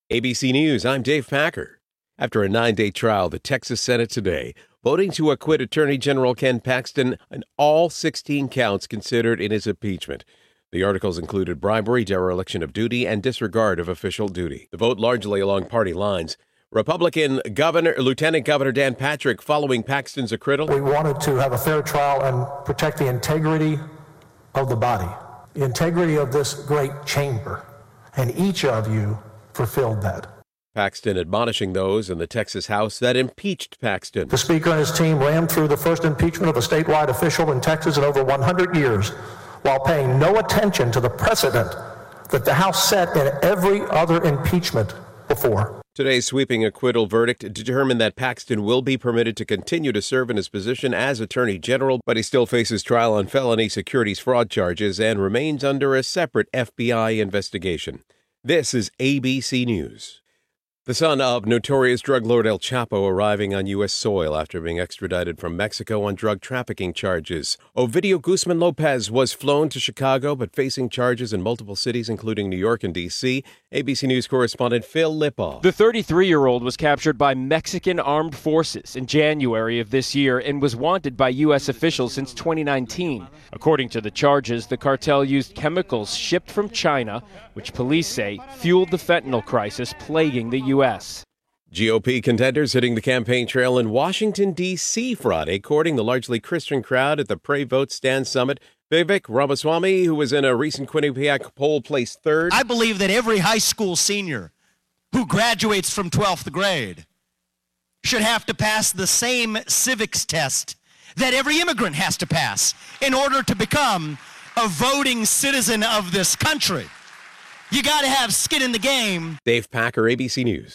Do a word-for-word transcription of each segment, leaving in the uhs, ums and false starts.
A B C News, I'm Dave Packer. After a nine-day trial, the Texas Senate today voting to acquit Attorney General Ken Paxton on all sixteen counts considered in his impeachment. The articles included bribery, dereliction of duty, and disregard of official duty. The vote largely along party lines. Republican Governor, Lieutenant Governor Dan Patrick following Paxton's acquittal. We wanted to have a fair trial and protect the integrity of the body, the integrity of this great chamber, and each of you fulfilled that. Paxton admonishing those in the Texas House that impeached Paxton. The Speaker and his team rammed through the first impeachment of a statewide official in Texas in over one hundred years while paying no attention to the precedent that the House set in every other impeachment before. Today's sweeping acquittal verdict determined that Paxton will be permitted to continue to serve in his position as Attorney General, but he still faces trial on felony securities fraud charges and remains under a separate F B I investigation. This is A B C News. The son of notorious drug lord El Chapo arriving on U S soil after being extradited from Mexico on drug trafficking charges. Ovidio Guzman Lopez was flown to Chicago but facing charges in multiple cities, including New York and D C A B C News correspondent Phil Lipoff. The thirty-three-year-old was captured by Mexican armed forces in January of this year and was wanted by U S officials since twenty nineteen. According to the charges, the cartel used chemicals shipped from China, which police say fueled the fentanyl crisis plaguing the U S. G O P contenders hitting the campaign trail in Washington, D C Friday, courting the largely Christian crowd at the Pray Vote Stand Summit. Vivek Ramaswamy, who was in a recent Quinnipiac poll, placed third. I believe that every high school senior who graduates from twelfth grade should have to pass the same civics test that every immigrant has to pass in order to become a voting citizen of this country. You got to have skin in the game. Dave Packer, A B C News.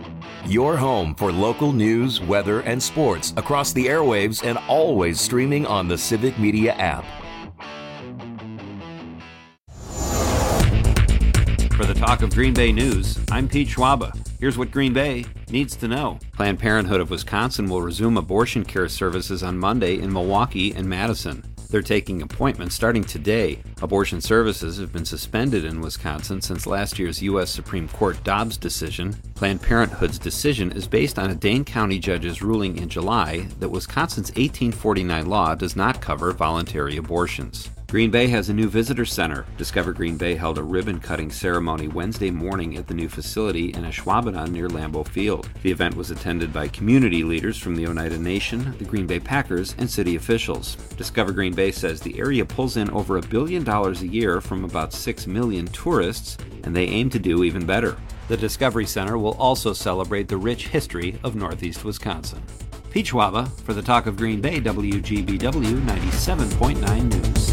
Your home for local news, weather, and sports across the airwaves and always streaming on the Civic Media app. For the Talk of Green Bay News, I'm Pete Schwaba. Here's what Green Bay needs to know. Planned Parenthood of Wisconsin will resume abortion care services on Monday in Milwaukee and Madison. They're taking appointments starting today. Abortion services have been suspended in Wisconsin since last year's U S Supreme Court Dobbs decision. Planned Parenthood's decision is based on a Dane County judge's ruling in July that Wisconsin's eighteen forty-nine law does not cover voluntary abortions. Green Bay has a new visitor center. Discover Green Bay held a ribbon-cutting ceremony Wednesday morning at the new facility in Ashwaubenon near Lambeau Field. The event was attended by community leaders from the Oneida Nation, the Green Bay Packers, and city officials. Discover Green Bay says the area pulls in over a billion dollars a year from about six million tourists, and they aim to do even better. The Discovery Center will also celebrate the rich history of Northeast Wisconsin. Pete Schwaba for the Talk of Green Bay, W G B W ninety-seven point nine News.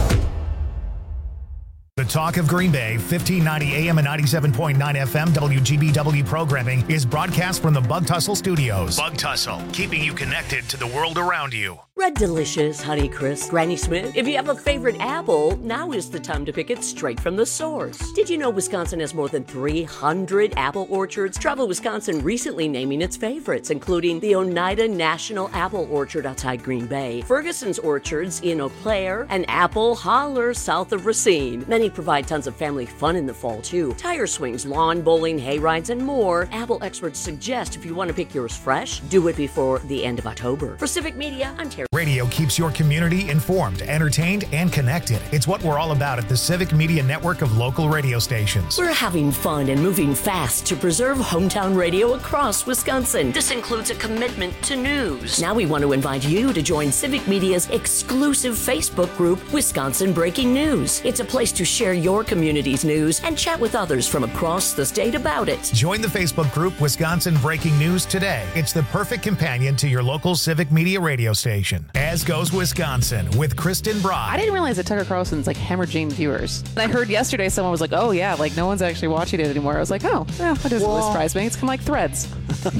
The Talk of Green Bay, fifteen ninety A M and ninety-seven point nine F M W G B W programming is broadcast from the Bug Tussle Studios. Bug Tussle, keeping you connected to the world around you. Red Delicious, Honeycrisp, Granny Smith. If you have a favorite apple, now is the time to pick it straight from the source. Did you know Wisconsin has more than three hundred apple orchards? Travel Wisconsin recently naming its favorites, including the Oneida National Apple Orchard outside Green Bay, Ferguson's Orchards in Eau Claire, and Apple Holler south of Racine. Many provide tons of family fun in the fall, too. Tire swings, lawn bowling, hay rides, and more. Apple experts suggest if you want to pick yours fresh, do it before the end of October. For Civic Media, I'm Terry. Radio keeps your community informed, entertained, and connected. It's what we're all about at the Civic Media network of local radio stations. We're having fun and moving fast to preserve hometown radio across Wisconsin. This includes a commitment to news. Now we want to invite you to join Civic Media's exclusive Facebook group, Wisconsin Breaking News. It's a place to share your community's news and chat with others from across the state about it. Join the Facebook group Wisconsin Breaking News today. It's the perfect companion to your local Civic Media radio station. As Goes Wisconsin with Kristen Broad. I didn't realize that Tucker Carlson's like hemorrhaging viewers. And I heard yesterday someone was like, oh yeah, like no one's actually watching it anymore. I was like, oh, yeah, that doesn't really surprise me. It's kind of like Threads. it,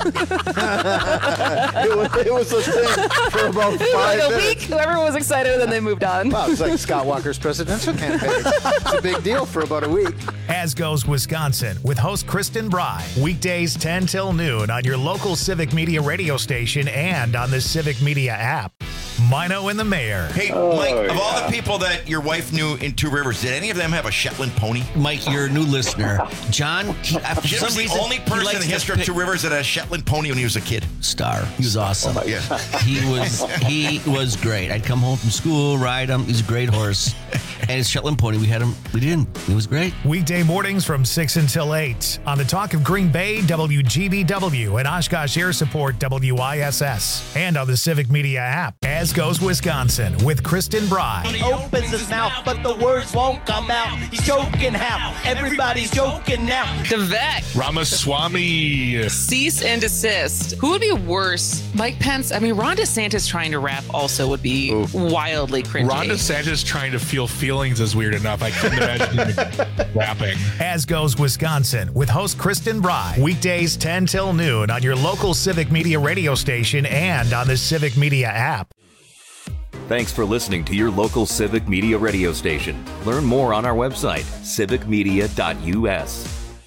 was, it was a thing for about five like a minutes. week. Everyone was excited and then they moved on. Wow, it's like Scott Walker's presidential campaign. It's a big deal for about a week. As Goes Wisconsin with host Kristen Bry. Weekdays ten till noon on your local Civic Media radio station and on the Civic Media app. Mino and the Mayor. Hey, Oh, Mike, of yeah. all the people that your wife knew in Two Rivers, did any of them have a Shetland pony? Mike, you're a new listener. John, he, uh, for Jim some was the reason, only he person in likes the to history of pick- Two Rivers that had a Shetland pony when he was a kid. Star. He was awesome. Yeah. He was he was great. I'd come home from school, ride him. He's a great horse. And his Shetland pony, we had him. We did. It was great. Weekday mornings from six until eight on the Talk of Green Bay, W G B W, and Oshkosh Air Support, W I S S, and on the Civic Media app. As Goes Wisconsin with Kristen Bry. He opens his mouth, but the words won't come out. He's joking how? Everybody's joking now. The vet. Ramaswamy. Cease and desist. Who would be worse? Mike Pence? I mean, Ron DeSantis trying to rap also would be Ooh. wildly cringy. Ron DeSantis trying to feel feelings is weird enough. I couldn't imagine him rapping. As Goes Wisconsin with host Kristen Bry. Weekdays ten till noon on your local Civic Media radio station and on the Civic Media app. Thanks for listening to your local Civic Media radio station. Learn more on our website, civic media dot u s.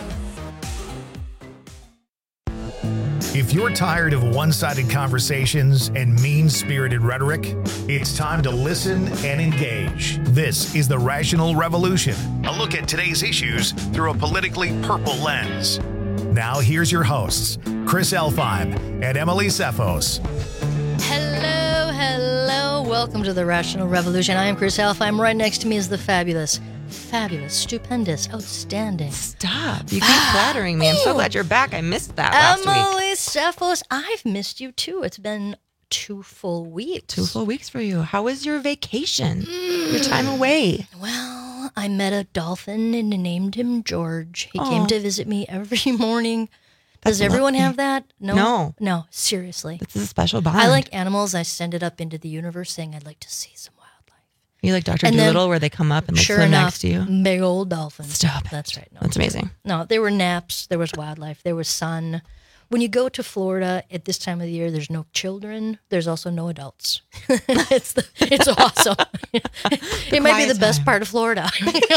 If you're tired of one-sided conversations and mean-spirited rhetoric, it's time to listen and engage. This is The Rational Revolution, a look at today's issues through a politically purple lens. Now here's your hosts, Chris Elfheim and Emily Cephos. Hello, hello. Welcome to The Rational Revolution. I am Chris Elfheim. Right next to me is the fabulous, fabulous, stupendous, outstanding. Stop. You keep flattering me. I'm so glad you're back. I missed that last week. Emily Cephos, I've missed you too. It's been two full weeks. Two full weeks for you. How was your vacation? Mm. Your time away? Well, I met a dolphin and named him George. He Aww. came to visit me every morning. Does That's everyone lovely. have that? No. No. No, seriously. It's a special bond. I like animals. I send it up into the universe saying I'd like to see some wildlife. You like Doctor And then, Dolittle where they come up and like sure swim enough, next to you? Big old dolphins. Stop it. That's right. No, That's amazing. No, there were naps. There was wildlife. There was sun. When you go to Florida at this time of the year, there's no children. There's also no adults. it's the, it's awesome. It might be the best part of Florida.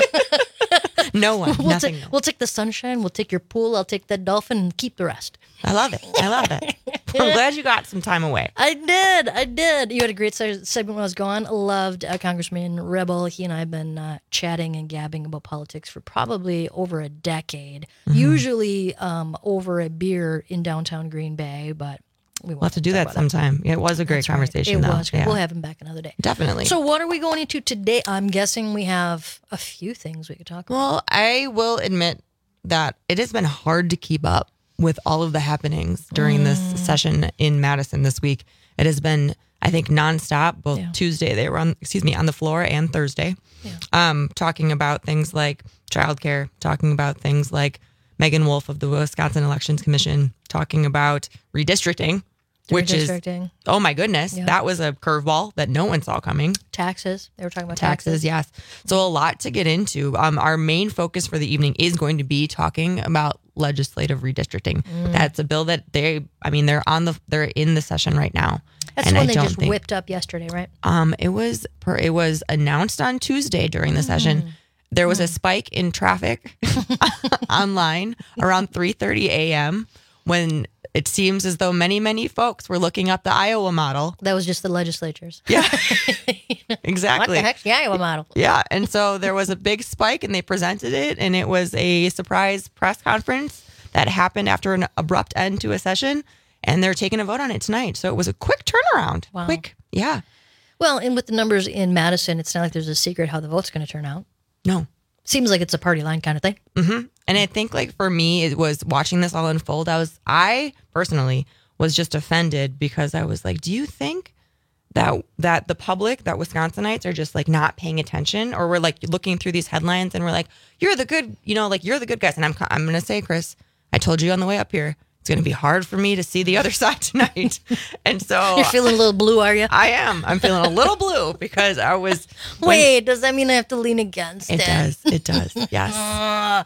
No one. We'll, Nothing. ta- we'll take the sunshine. We'll take your pool. I'll take that dolphin and keep the rest. I love it. I love it. I'm glad you got some time away. I did. I did. You had a great se- segment when I was gone. Loved uh, Congressman Rebel. He and I have been uh, chatting and gabbing about politics for probably over a decade. Mm-hmm. Usually um, over a beer in downtown Green Bay, but we won't We'll have to do that sometime. It was a great That's conversation, right. It though. was. Yeah. We'll have him back another day. Definitely. So what are we going into today? I'm guessing we have a few things we could talk about. Well, I will admit that it has been hard to keep up with all of the happenings during Mm. this session in Madison this week. It has been, I think, nonstop. Both Yeah. Tuesday they were on, excuse me, on the floor, and Thursday, Yeah. um, talking about things like childcare, talking about things like Megan Wolf of the Wisconsin Elections Commission, talking about redistricting, which is, Redistricting. oh my goodness, Yeah. that was a curveball that no one saw coming. Taxes. They were talking about Taxes, taxes. yes. So a lot to get into. Um, our main focus for the evening is going to be talking about legislative redistricting. Mm. That's a bill that they, I mean, they're on the, they're in the session right now. That's and the one I they don't just think, whipped up yesterday, right? Um, it was per, it was announced on Tuesday during the session. There was a spike in traffic online around three thirty a.m. when it seems as though many, many folks were looking up the Iowa model. That was just the legislatures. Yeah, exactly. What the heck's the Iowa model? Yeah, and so there was a big spike and they presented it, and it was a surprise press conference that happened after an abrupt end to a session, and they're taking a vote on it tonight. So it was a quick turnaround. Wow. Quick, yeah. Well, and with the numbers in Madison, it's not like there's a secret how the vote's going to turn out. No. Seems like it's a party line kind of thing. Mm-hmm. And I think, like, for me, it was watching this all unfold. I was, I personally was just offended because I was like, do you think that that the public, that Wisconsinites are just like not paying attention, or we're like looking through these headlines and we're like, you're the good, you know, like you're the good guys. And I'm, I'm going to say, Chris, I told you on the way up here, it's going to be hard for me to see the other side tonight. And so You're feeling a little blue, are you? I am. I'm feeling a little blue because I was. when- Wait, does that mean I have to lean against it? It does. It does. Yes. Uh,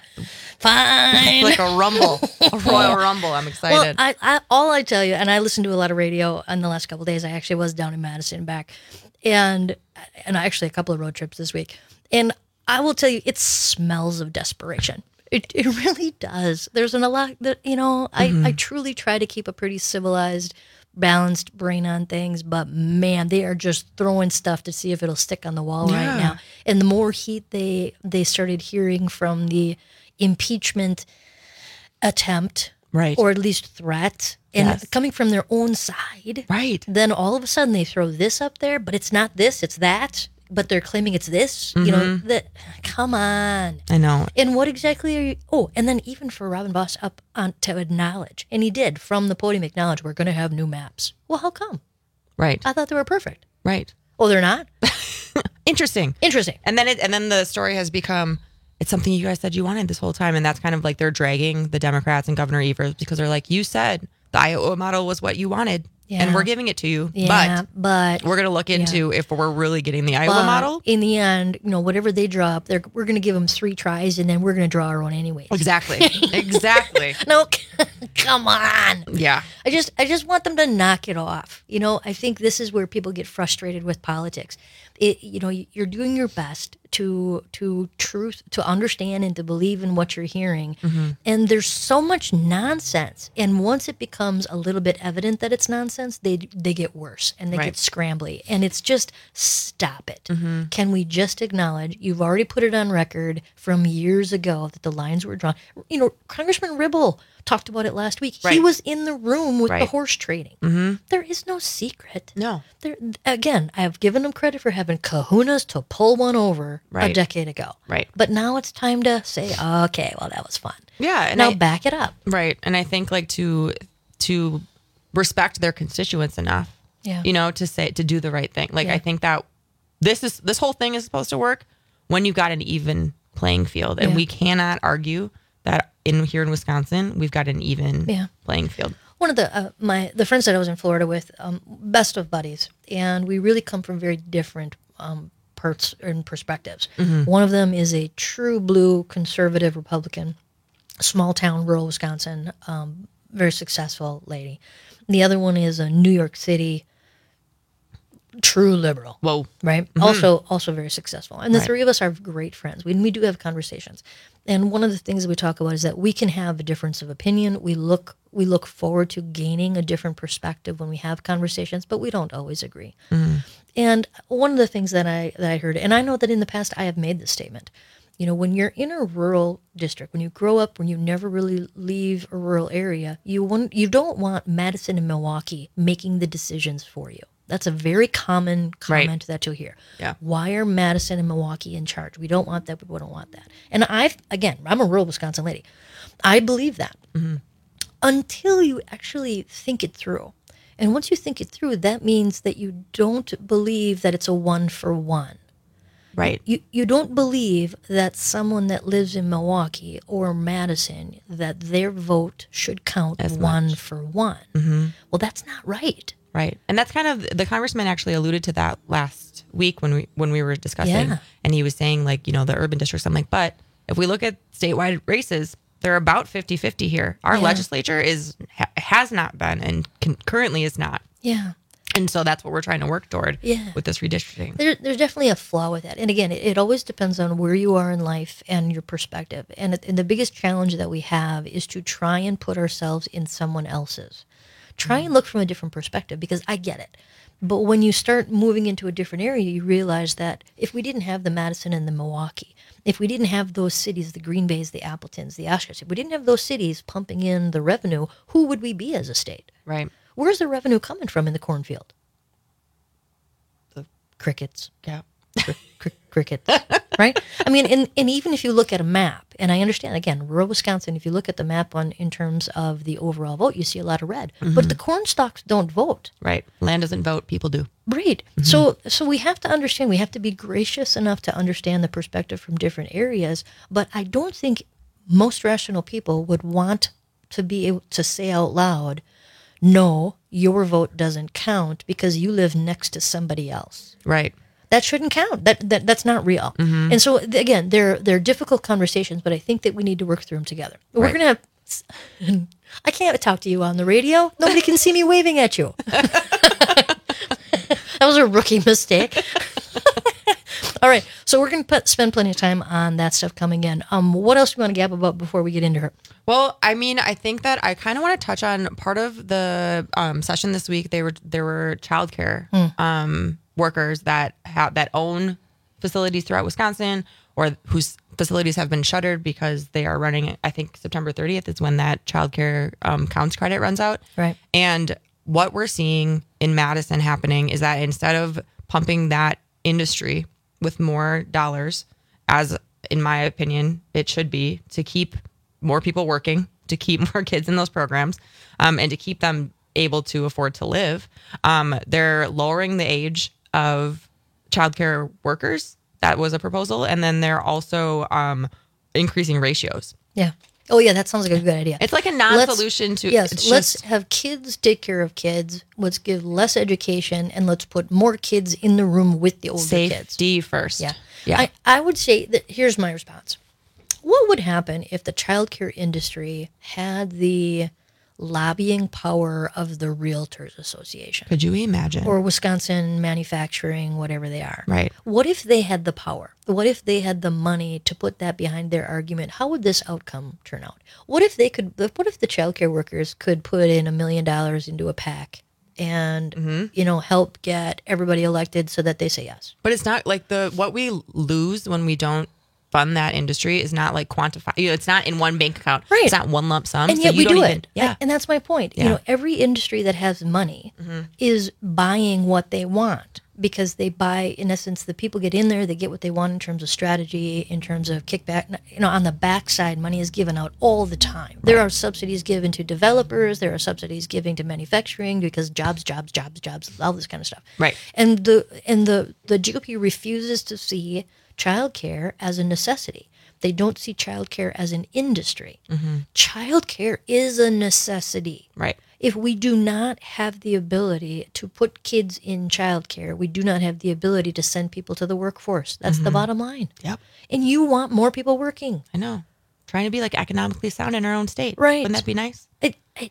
fine. Like a rumble, a royal rumble. I'm excited. Well, I, I, all I tell you, and I listened to a lot of radio in the last couple of days. I actually was down in Madison and back, and and actually a couple of road trips this week. And I will tell you, it smells of desperation. It it really does. There's an a lot that, you know, I, Mm-hmm. I truly try to keep a pretty civilized balanced brain on things, but man, they are just throwing stuff to see if it'll stick on the wall Yeah. right now. And the more heat they they started hearing from the impeachment attempt, right, or at least threat, and Yes. coming from their own side, right, then all of a sudden they throw this up there, but it's not this, it's that, but they're claiming it's this. You know, Mhm. that, come on. I know. And what exactly are you? Oh, and then even for Robin Voss up on to acknowledge, and he did from the podium acknowledge, we're going to have new maps. Well, how come? Right. I thought they were perfect. Right. Oh, they're not? Interesting. Interesting. And then it, and then the story has become, it's something you guys said you wanted this whole time. And that's kind of like they're dragging the Democrats and Governor Evers because they're like, you said the Iowa model was what you wanted. Yeah. And we're giving it to you. Yeah, but, but we're going to look into if we're really getting the Iowa But model. in the end, you know, whatever they draw up, they're, we're going to give them three tries, and then we're going to draw our own anyway. Exactly. Exactly. No, come on. Yeah. I just, I just want them to knock it off. You know, I think this is where people get frustrated with politics. It, you know, you're doing your best to, to truth, to understand and to believe in what you're hearing. Mhm. And there's so much nonsense. And once it becomes a little bit evident that it's nonsense, they, they get worse and they Right. get scrambly. And it's just, stop it. Mhm. Can we just acknowledge, you've already put it on record from years ago that the lines were drawn. You know, Congressman Ribble talked about it last week. He Right. was in the room with the Right. horse trading. Mhm. There is no secret. No. There, again, I have given them credit for having kahunas to pull one over a Right. decade ago. Right. But now it's time to say, okay, well, that was fun. Yeah. And now I- back it up. Right. And I think like to to respect their constituents enough. Yeah. You know, to say to do the right thing. Like Yeah. I think that this is this whole thing is supposed to work when you've got an even playing field. And Yeah. we cannot argue that in here in Wisconsin, we've got an even Yeah. playing field. One of the uh, my the friends that I was in Florida with, um, best of buddies, and we really come from very different um, parts and perspectives. Mhm. One of them is a true blue conservative Republican, small town, rural Wisconsin, um, very successful lady. The other one is a New York City true liberal. Whoa. Right? Mhm. Also also very successful. And the Right. three of us are great friends. We we do have conversations. And one of the things that we talk about is that we can have a difference of opinion. We look we look forward to gaining a different perspective when we have conversations, but we don't always agree. Mhm. And one of the things that I that I heard, and I know that in the past I have made this statement, you know, when you're in a rural district, when you grow up, when you never really leave a rural area, you want you don't want Madison and Milwaukee making the decisions for you. That's a very common Right. comment that you'll hear. Yeah. Why are Madison and Milwaukee in charge? We don't want that. We don't want that. And I've, again, I'm a rural Wisconsin lady. I believe that Mhm. until you actually think it through. And once you think it through, that means that you don't believe that it's a one for one. Right. You you don't believe that someone that lives in Milwaukee or Madison, that their vote should count As one much. for one. Mhm. Well, that's not right. Right. And that's kind of the congressman actually alluded to that last week when we when we were discussing Yeah. and he was saying like, you know, the urban districts. I'm like, but if we look at statewide races, they're about fifty-fifty here. Our Yeah. legislature is ha- has not been and can, currently is not. Yeah. And so that's what we're trying to work toward Yeah. with this redistricting. There, there's definitely a flaw with that. And again, it, it always depends on where you are in life and your perspective. And, it, and the biggest challenge that we have is to try and put ourselves in someone else's. Try and look from a different perspective, because I get it. But when you start moving into a different area, you realize that if we didn't have the Madison and the Milwaukee, if we didn't have those cities, the Green Bays, the Appletons, the Oshkosh, if we didn't have those cities pumping in the revenue, who would we be as a state? Right. Where's the revenue coming from in the cornfield? The crickets. Yeah. Cri- cri- crickets. Right? I mean, and, and even if you look at a map, and I understand, again, rural Wisconsin, if you look at the map on in terms of the overall vote, you see a lot of red. But Mhm. the corn stalks don't vote. Right. Land doesn't vote, people do. Right. So so we have to understand, we have to be gracious enough to understand the perspective from different areas, but I don't think most rational people would want to be able to say out loud, no, your vote doesn't count because you live next to somebody else. Right. That shouldn't count. That, that that's not real. Mhm. And so th- again, they're they're difficult conversations, but I think that we need to work through them together. We're Right. gonna have. I can't talk to you on the radio. Nobody can see me waving at you. That was a rookie mistake. All right. So we're going to spend plenty of time on that stuff coming in. Um, what else do you want to gab about before we get into her? Well, I mean, I think that I kind of want to touch on part of the um, session this week. They were there were childcare Mm. um, workers that have that own facilities throughout Wisconsin, or whose facilities have been shuttered because they are running. I think September thirtieth is when that childcare um, counts credit runs out. Right. And what we're seeing in Madison happening is that instead of pumping that industry with more dollars, as in my opinion it should be, to keep more people working, to keep more kids in those programs, um, and to keep them able to afford to live, um, they're lowering the age of childcare workers. That was a proposal. And then they're also um, increasing ratios. Yeah. Oh, yeah, that sounds like a good idea. It's like a non-solution Let's- to... Yes, it's let's just- have kids take care of kids. Let's give less education, and let's put more kids in the room with the older kids. Safety first. Yeah. Yeah. I, I would say that here's my response. What would happen if the childcare industry had the lobbying power of the Realtors Association? Could you imagine? Or Wisconsin Manufacturing, whatever they are. Right. What if they had the power? What if they had the money to put that behind their argument? How would this outcome turn out? What if they could, what if the childcare workers could put in a million dollars into a PAC and, Mm-hmm. you know, help get everybody elected so that they say yes? But it's not like the what we lose when we don't fund that industry is not like quantified. You know, it's not in one bank account. Right. It's not one lump sum. And so yet you we don't do even, it. Yeah. And that's my point. Yeah. You know, every industry that has money is buying what they want, because they buy, in essence, the people get in there, they get what they want in terms of strategy, in terms of kickback. You know, on the backside, money is given out all the time. There are subsidies given to developers. There are subsidies given to manufacturing, because jobs, jobs, jobs, jobs, all this kind of stuff. Right. And the and the, the G O P refuses to see childcare as a necessity. They don't see childcare as an industry. Mm-hmm. Childcare is a necessity. Right. If we do not have the ability to put kids in childcare, we do not have the ability to send people to the workforce. That's the Mhm. bottom line. Yep. And you want more people working. I know. Trying to be like economically sound in our own state. Right. Wouldn't that be nice? It it,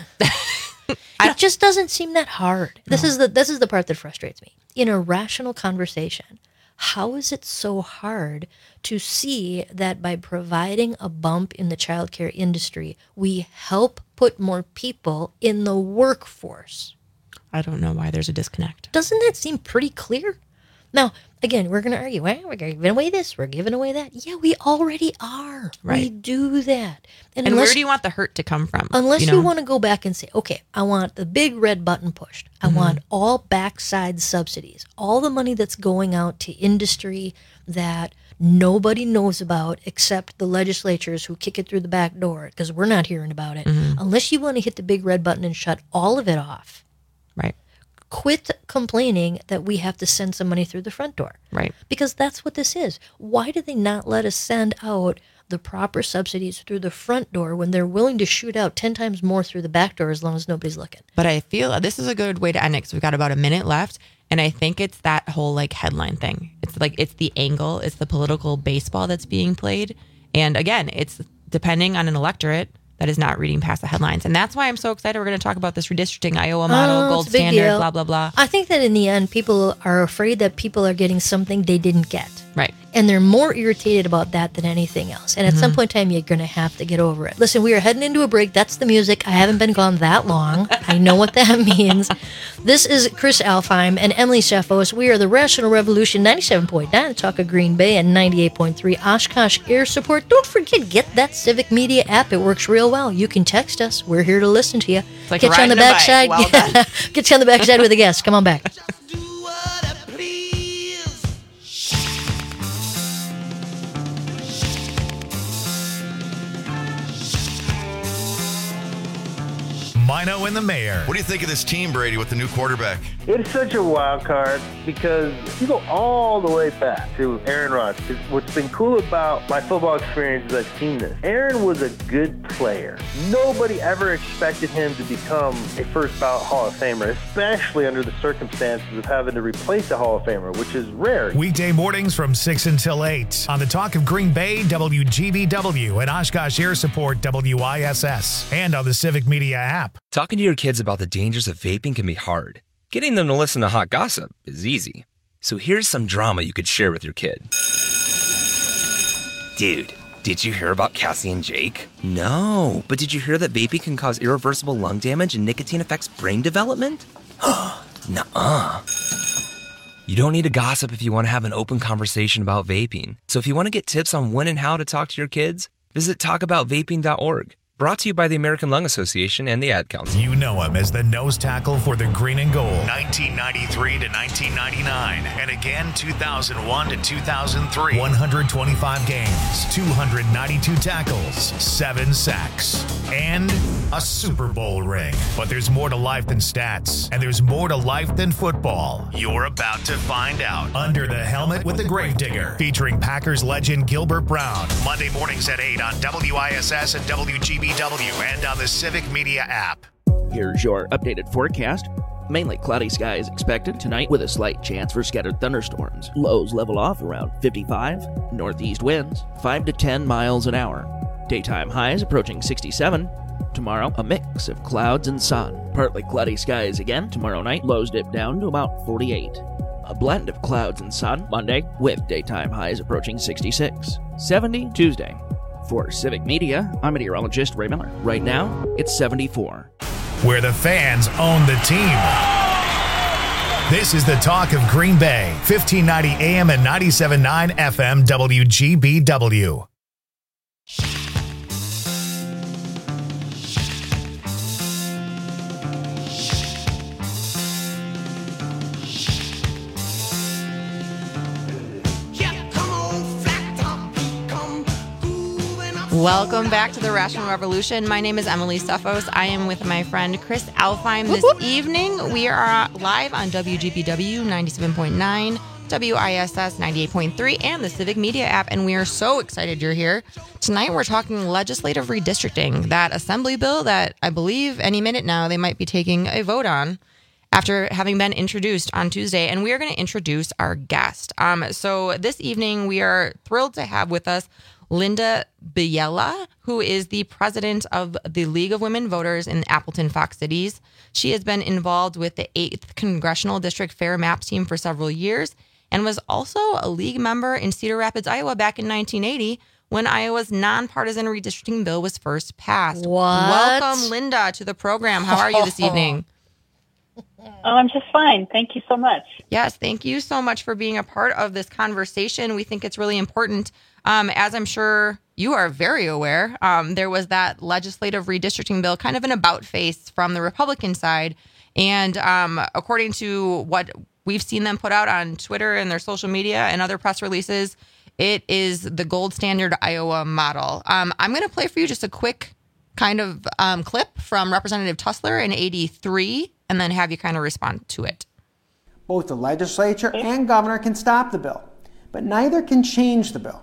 it just doesn't seem that hard. This is the this is the part that frustrates me. In a rational conversation, how is it so hard to see that by providing a bump in the childcare industry, we help put more people in the workforce? I don't know why there's a disconnect. Doesn't that seem pretty clear? Now, again, we're going to argue, well, we're giving away this, we're giving away that. Yeah, we already are. We Right. do that. And, unless- where do you want the hurt to come from? Unless you, know? want to go back and say, okay, I want the big red button pushed. I Mhm. want all backside subsidies, all the money that's going out to industry that nobody knows about except the legislatures who kick it through the back door, because we're not hearing about it. Mhm. Unless you want to hit the big red button and shut all of it off. Right. Quit complaining that we have to send some money through the front door. Right. Because that's what this is. Why do they not let us send out the proper subsidies through the front door when they're willing to shoot out ten times more through the back door as long as nobody's looking? But I feel this is a good way to end it, because we've got about a minute left. And I think it's that whole like headline thing. It's like, it's the angle, it's the political baseball that's being played. And again, it's depending on an electorate that is not reading past the headlines. And that's why I'm so excited. We're going to talk about this redistricting, Iowa model, Oh, gold it's a big standard, deal. blah, blah, blah. I think that in the end, people are afraid that people are getting something they didn't get. Right. And they're more irritated about that than anything else. And at some Mhm. point in time, you're going to have to get over it. Listen, we are heading into a break. That's the music. I haven't been gone that long. I know what that means. This is Chris Alfheim and Emily Sefos. We are the Rational Revolution, ninety-seven point nine Talk of Green Bay and ninety-eight point three Oshkosh Air Support. Don't forget, get that Civic Media app. It works real well. You can text us. We're here to listen to you. like Get you on the riding a bike. backside. Well done. Get you on the backside with a guest. Come on back. Mino and the Mayor. What do you think of this team, Brady, with the new quarterback? It's such a wild card because you go all the way back to Aaron Rodgers. What's been cool about my football experience is I've seen this. Aaron was a good player. Nobody ever expected him to become a first ballot Hall of Famer, especially under the circumstances of having to replace a Hall of Famer, which is rare. Weekday mornings from six until eight on the Talk of Green Bay, W G B W, and Oshkosh Air Support, W I S S, and on the Civic Media app. Talking to your kids about the dangers of vaping can be hard. Getting them to listen to hot gossip is easy. So here's some drama you could share with your kid. Dude, did you hear about Cassie and Jake? No, but did you hear that vaping can cause irreversible lung damage and nicotine affects brain development? Nuh-uh. You don't need to gossip if you want to have an open conversation about vaping. So if you want to get tips on when and how to talk to your kids, visit talk about vaping dot org. Brought to you by the American Lung Association and the Ad Council. You know him as the nose tackle for the Green and Gold, nineteen ninety-three to nineteen ninety-nine, and again two thousand one to two thousand three. one hundred twenty-five games, two hundred ninety-two tackles, seven sacks, and a Super Bowl ring. But there's more to life than stats, and there's more to life than football. You're about to find out. Under the Helmet with the Gravedigger, featuring Packers legend Gilbert Brown. Monday mornings at eight on W I S S and W G B W and on the Civic Media app. Here's your updated forecast. Mainly cloudy skies expected tonight with a slight chance for scattered thunderstorms. Lows level off around fifty-five. Northeast winds five to ten miles an hour. Daytime highs approaching sixty-seven. Tomorrow, a mix of clouds and sun. Partly cloudy skies again tomorrow night. Lows dip down to about forty-eight. A blend of clouds and sun Monday with daytime highs approaching sixty-six. seventy Tuesday. For Civic Media, I'm meteorologist Ray Miller. Right now, it's seventy-four. Where the fans own the team. This is the talk of Green Bay, fifteen ninety A M and ninety-seven point nine F M W G B W. Welcome back to the Rational Revolution. My name is Emily Steffos. I am with my friend Chris Alfheim this whoop, whoop. evening. We are live on W G B W ninety-seven point nine, W I S S ninety-eight point three, and the Civic Media app, and we are so excited you're here. Tonight we're talking legislative redistricting, that assembly bill that I believe any minute now they might be taking a vote on after having been introduced on Tuesday, and we are going to introduce our guest. Um, so this evening we are thrilled to have with us Linda Biella, who is the president of the League of Women Voters in Appleton Fox Cities. She has been involved with the eighth Congressional District Fair Maps team for several years and was also a league member in Cedar Rapids, Iowa back in nineteen eighty when Iowa's nonpartisan redistricting bill was first passed. What? Welcome, Linda, to the program. How are you this evening? Oh, I'm just fine. Thank you so much. Yes, thank you so much for being a part of this conversation. We think it's really important. Um, as I'm sure you are very aware, um, there was that legislative redistricting bill, kind of an about face from the Republican side. And um, according to what we've seen them put out on Twitter and their social media and other press releases, it is the gold standard Iowa model. Um, I'm going to play for you just a quick kind of um, clip from Representative Tussler in eighty-three and then have you kind of respond to it. Both the legislature and governor can stop the bill, but neither can change the bill.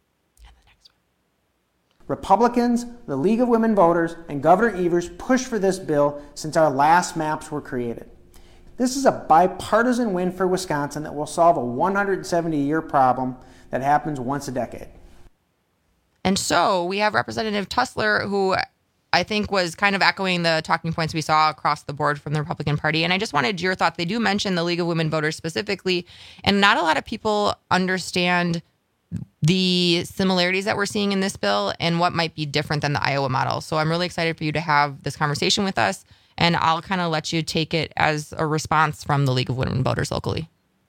Republicans, the League of Women Voters, and Governor Evers pushed for this bill since our last maps were created. This is a bipartisan win for Wisconsin that will solve a one hundred seventy year problem that happens once a decade. And so we have Representative Tussler, who I think was kind of echoing the talking points we saw across the board from the Republican Party. And I just wanted your thoughts. They do mention the League of Women Voters specifically, and not a lot of people understand the similarities that we're seeing in this bill and what might be different than the Iowa model. So I'm really excited for you to have this conversation with us, and I'll kind of let you take it as a response from the League of Women Voters locally.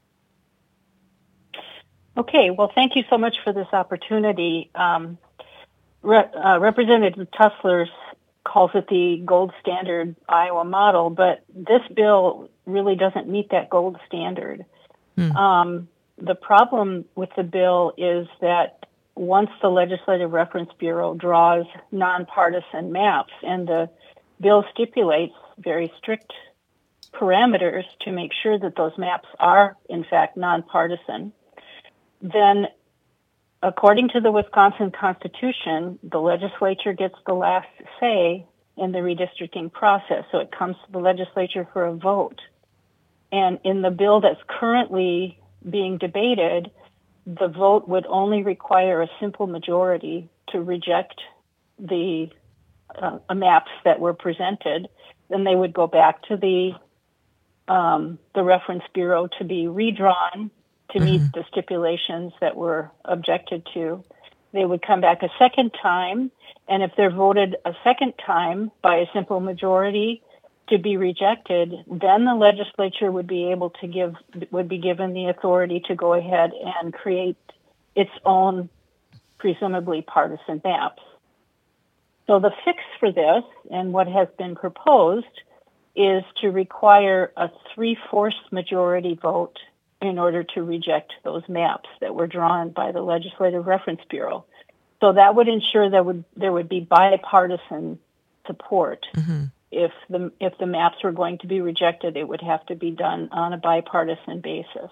Okay, well, thank you so much for this opportunity. Um, Re- uh, Representative Tussler calls it the gold standard Iowa model, but this bill really doesn't meet that gold standard. Hmm. Um, The problem with the bill is that once the Legislative Reference Bureau draws nonpartisan maps, and the bill stipulates very strict parameters to make sure that those maps are, in fact, nonpartisan, then according to the Wisconsin Constitution, the legislature gets the last say in the redistricting process. So it comes to the legislature for a vote. And in the bill that's currently being debated, the vote would only require a simple majority to reject the uh, maps that were presented. Then they would go back to the um, the Reference Bureau to be redrawn to meet mm-hmm. the stipulations that were objected to. They would come back a second time, and if they're voted a second time by a simple majority to be rejected, then the legislature would be able to give, would be given the authority to go ahead and create its own, presumably partisan maps. So the fix for this, and what has been proposed, is to require a three-fourths majority vote in order to reject those maps that were drawn by the Legislative Reference Bureau. So that would ensure that would there would be bipartisan support. Mm-hmm. If the if the maps were going to be rejected, it would have to be done on a bipartisan basis.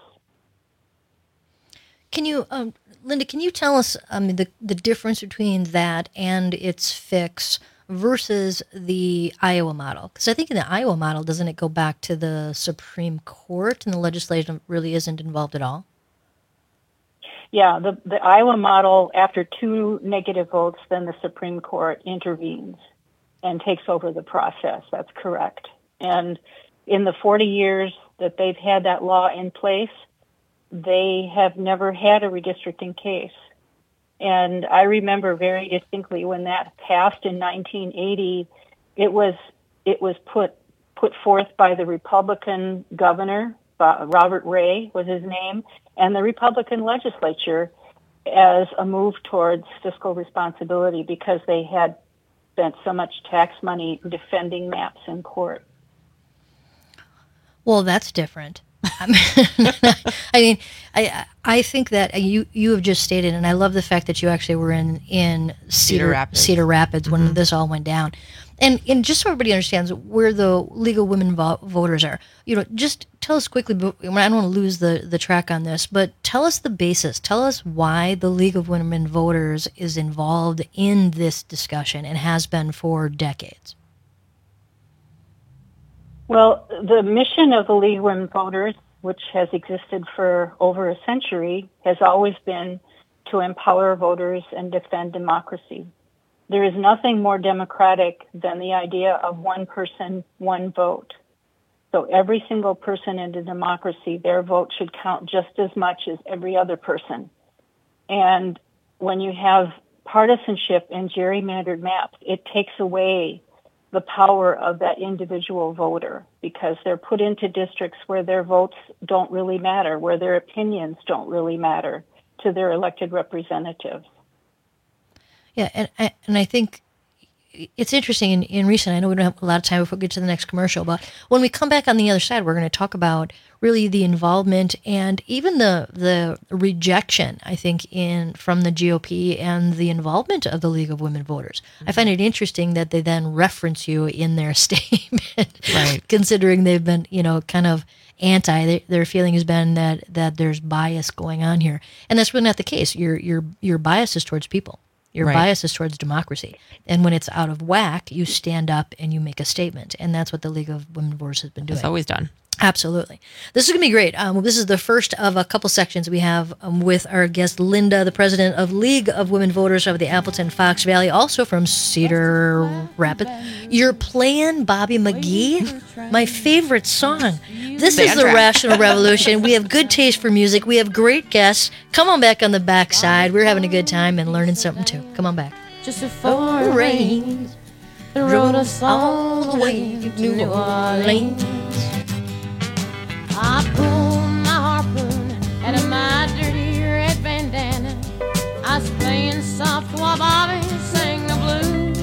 Can you, um, Linda, can you tell us um, the, the difference between that and its fix versus the Iowa model? Because I think in the Iowa model, doesn't it go back to the Supreme Court and the legislature really isn't involved at all? Yeah, the, the Iowa model, after two negative votes, then the Supreme Court intervenes and takes over the process. That's correct. And in the forty years that they've had that law in place, they have never had a redistricting case. And I remember very distinctly when that passed in nineteen eighty, it was it was put put forth by the Republican governor, uh, Robert Ray was his name, and the Republican legislature as a move towards fiscal responsibility because they had spent so much tax money defending maps in court. Well, that's different. I mean, I I think that you you have just stated, and I love the fact that you actually were in in Cedar, Cedar Rapids, Cedar Rapids when mm-hmm. this all went down, and and just so everybody understands where the League of Women vo- Voters are, you know, just tell us quickly. But I don't want to lose the the track on this, but tell us the basis. Tell us why the League of Women Voters is involved in this discussion and has been for decades. Well, the mission of the League of Women Voters, which has existed for over a century, has always been to empower voters and defend democracy. There is nothing more democratic than the idea of one person, one vote. So every single person in a democracy, their vote should count just as much as every other person. And when you have partisanship and gerrymandered maps, it takes away the power of that individual voter because they're put into districts where their votes don't really matter, where their opinions don't really matter to their elected representatives. Yeah, and and I think it's interesting in, in recent, I know we don't have a lot of time before we get to the next commercial, but when we come back on the other side, we're going to talk about really the involvement and even the the rejection, I think, in from the G O P and the involvement of the League of Women Voters. Mm-hmm. I find it interesting that they then reference you in their statement, right. Considering they've been, you know, kind of anti. They, their feeling has been that that there's bias going on here, and that's really not the case. Your your your bias is towards people. Your right. bias is towards democracy. And when it's out of whack, you stand up and you make a statement. And that's what the League of Women Voters has been doing. It's always done. Absolutely. This is going to be great. Um, this is the first of a couple sections we have um, with our guest, Linda, the president of League of Women Voters of the Appleton Fox Valley, also from Cedar Rapids. You're playing Bobby McGee, my favorite song. This is the Rational Revolution. We have good taste for music. We have great guests. Come on back on the back side. We're having a good time and learning something too. Come on back. Just before it rains, it rode us all the way to New Orleans. I pulled my harpoon out of my dirty red bandana. I was playing soft while Bobby sang the blues.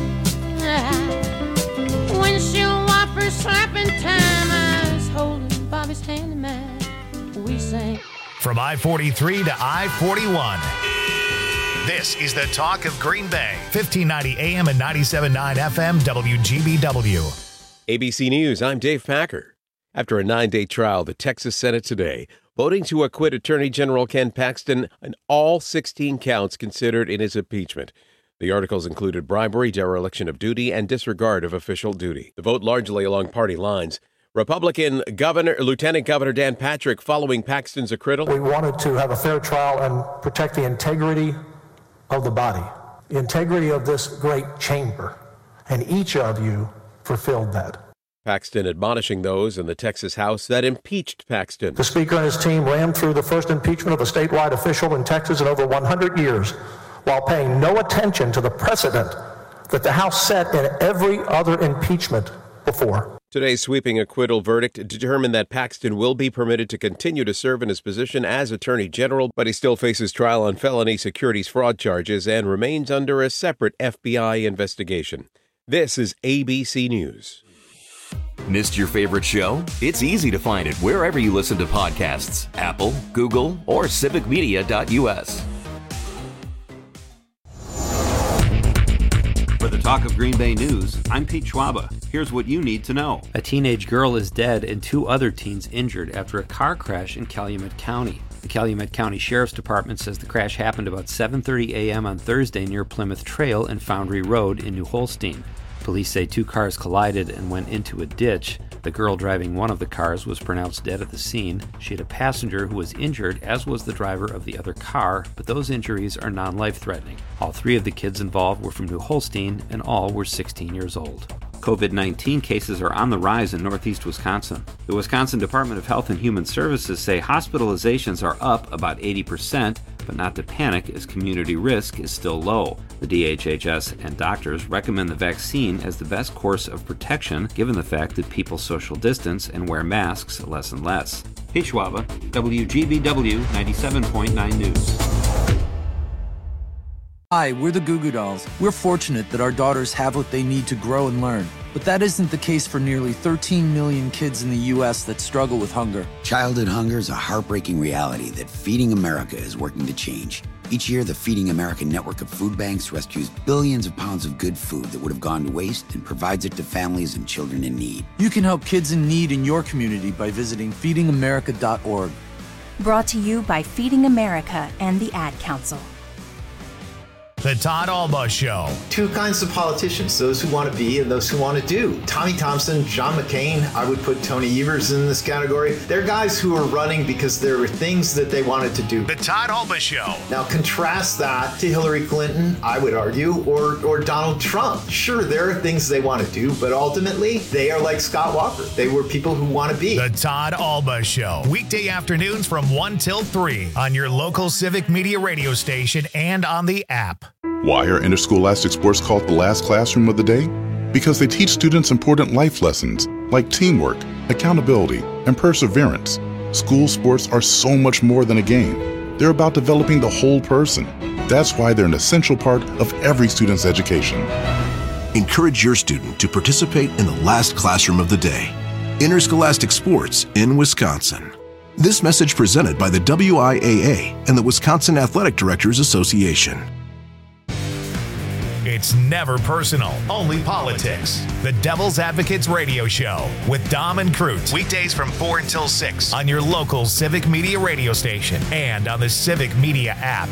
Windshield wipers slapping time. I was holding Bobby's hand in mine. We sang. From I forty-three to I forty-one. This is the talk of Green Bay. fifteen ninety A M and ninety-seven point nine F M W G B W. A B C News, I'm Dave Packer. After a nine-day trial, the Texas Senate today voting to acquit Attorney General Ken Paxton on all sixteen counts considered in his impeachment. The articles included bribery, dereliction of duty, and disregard of official duty. The vote largely along party lines. Republican Governor, Lieutenant Governor Dan Patrick following Paxton's acquittal. We wanted to have a fair trial and protect the integrity of the body, the integrity of this great chamber, and each of you fulfilled that. Paxton admonishing those in the Texas House that impeached Paxton. The Speaker and his team ran through the first impeachment of a statewide official in Texas in over one hundred years, while paying no attention to the precedent that the House set in every other impeachment before. Today's sweeping acquittal verdict determined that Paxton will be permitted to continue to serve in his position as Attorney General, but he still faces trial on felony securities fraud charges and remains under a separate F B I investigation. This is A B C News. Missed your favorite show? It's easy to find it wherever you listen to podcasts. Apple, Google, or civic media dot U S. For the Talk of Green Bay News, I'm Pete Schwaba. Here's what you need to know. A teenage girl is dead and two other teens injured after a car crash in Calumet County. The Calumet County Sheriff's Department says the crash happened about seven thirty a.m. on Thursday near Plymouth Trail and Foundry Road in New Holstein. Police say two cars collided and went into a ditch. The girl driving one of the cars was pronounced dead at the scene. She had a passenger who was injured, as was the driver of the other car, but those injuries are non-life-threatening. All three of the kids involved were from New Holstein, and all were sixteen years old. COVID nineteen cases are on the rise in northeast Wisconsin. The Wisconsin Department of Health and Human Services say hospitalizations are up about eighty percent, but not to panic as community risk is still low. The D H H S and doctors recommend the vaccine as the best course of protection given the fact that people social distance and wear masks less and less. Pete Schwaba, W G B W ninety-seven point nine News. Hi, we're the Goo Goo Dolls. We're fortunate that our daughters have what they need to grow and learn. But that isn't the case for nearly thirteen million kids in the U S that struggle with hunger. Childhood hunger is a heartbreaking reality that Feeding America is working to change. Each year, the Feeding America network of food banks rescues billions of pounds of good food that would have gone to waste and provides it to families and children in need. You can help kids in need in your community by visiting feeding america dot org. Brought to you by Feeding America and the Ad Council. The Todd Alba Show. Two kinds of politicians, those who want to be and those who want to do. Tommy Thompson, John McCain, I would put Tony Evers in this category. They're guys who are running because there were things that they wanted to do. The Todd Alba Show. Now contrast that to Hillary Clinton, I would argue, or, or Donald Trump. Sure, there are things they want to do, but ultimately, they are like Scott Walker. They were people who want to be. The Todd Alba Show. Weekday afternoons from one till three on your local Civic Media radio station and on the app. Why are interscholastic sports called the last classroom of the day? Because they teach students important life lessons like teamwork, accountability, and perseverance. School sports are so much more than a game. They're about developing the whole person. That's why they're an essential part of every student's education. Encourage your student to participate in the last classroom of the day. Interscholastic sports in Wisconsin. This message presented by the W I A A and the Wisconsin Athletic Directors Association. It's never personal, only politics. The Devil's Advocates Radio Show with Dom and Crute. Weekdays from four until six on your local Civic Media radio station and on the Civic Media app.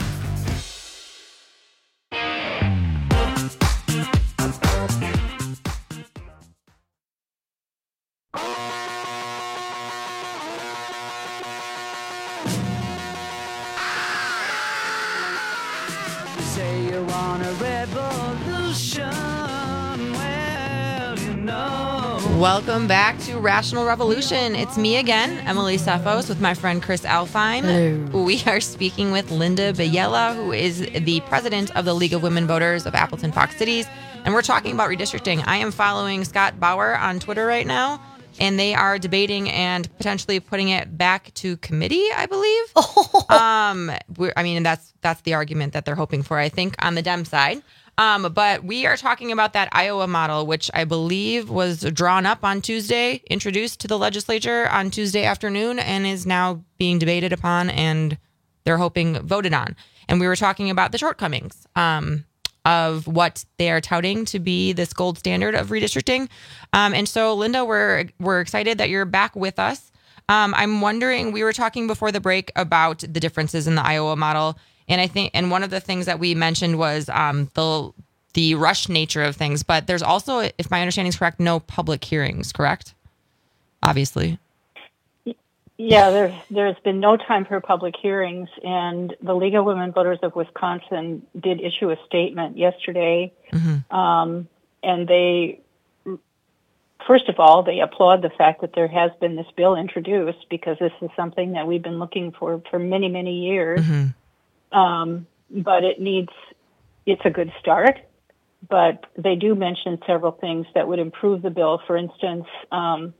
Welcome back to Rational Revolution. It's me again, Emily Sefos, with my friend Chris Alfine. Hello. We are speaking with Linda Biella, who is the president of the League of Women Voters of Appleton Fox Cities, and we're talking about redistricting. I am following Scott Bauer on Twitter right now, and they are debating and potentially putting it back to committee, I believe. Oh. Um, we're, I mean, that's that's the argument that they're hoping for, I think, on the Dem side. Um, but we are talking about that Iowa model, which I believe was drawn up on Tuesday, introduced to the legislature on Tuesday afternoon, and is now being debated upon, and they're hoping voted on. And we were talking about the shortcomings um, of what they are touting to be this gold standard of redistricting. Um, and so, Linda, we're we're excited that you're back with us. Um, I'm wondering, we were talking before the break about the differences in the Iowa model. And I think, and one of the things that we mentioned was um, the the rush nature of things. But there's also, if my understanding is correct, no public hearings, correct? Obviously. Yeah, there's there's been no time for public hearings, and the League of Women Voters of Wisconsin did issue a statement yesterday, mm-hmm. um, and they first of all, they applaud the fact that there has been this bill introduced, because this is something that we've been looking for for many, many years. Mm-hmm. Um, but it needs, it's a good start. But they do mention several things that would improve the bill. For instance, um,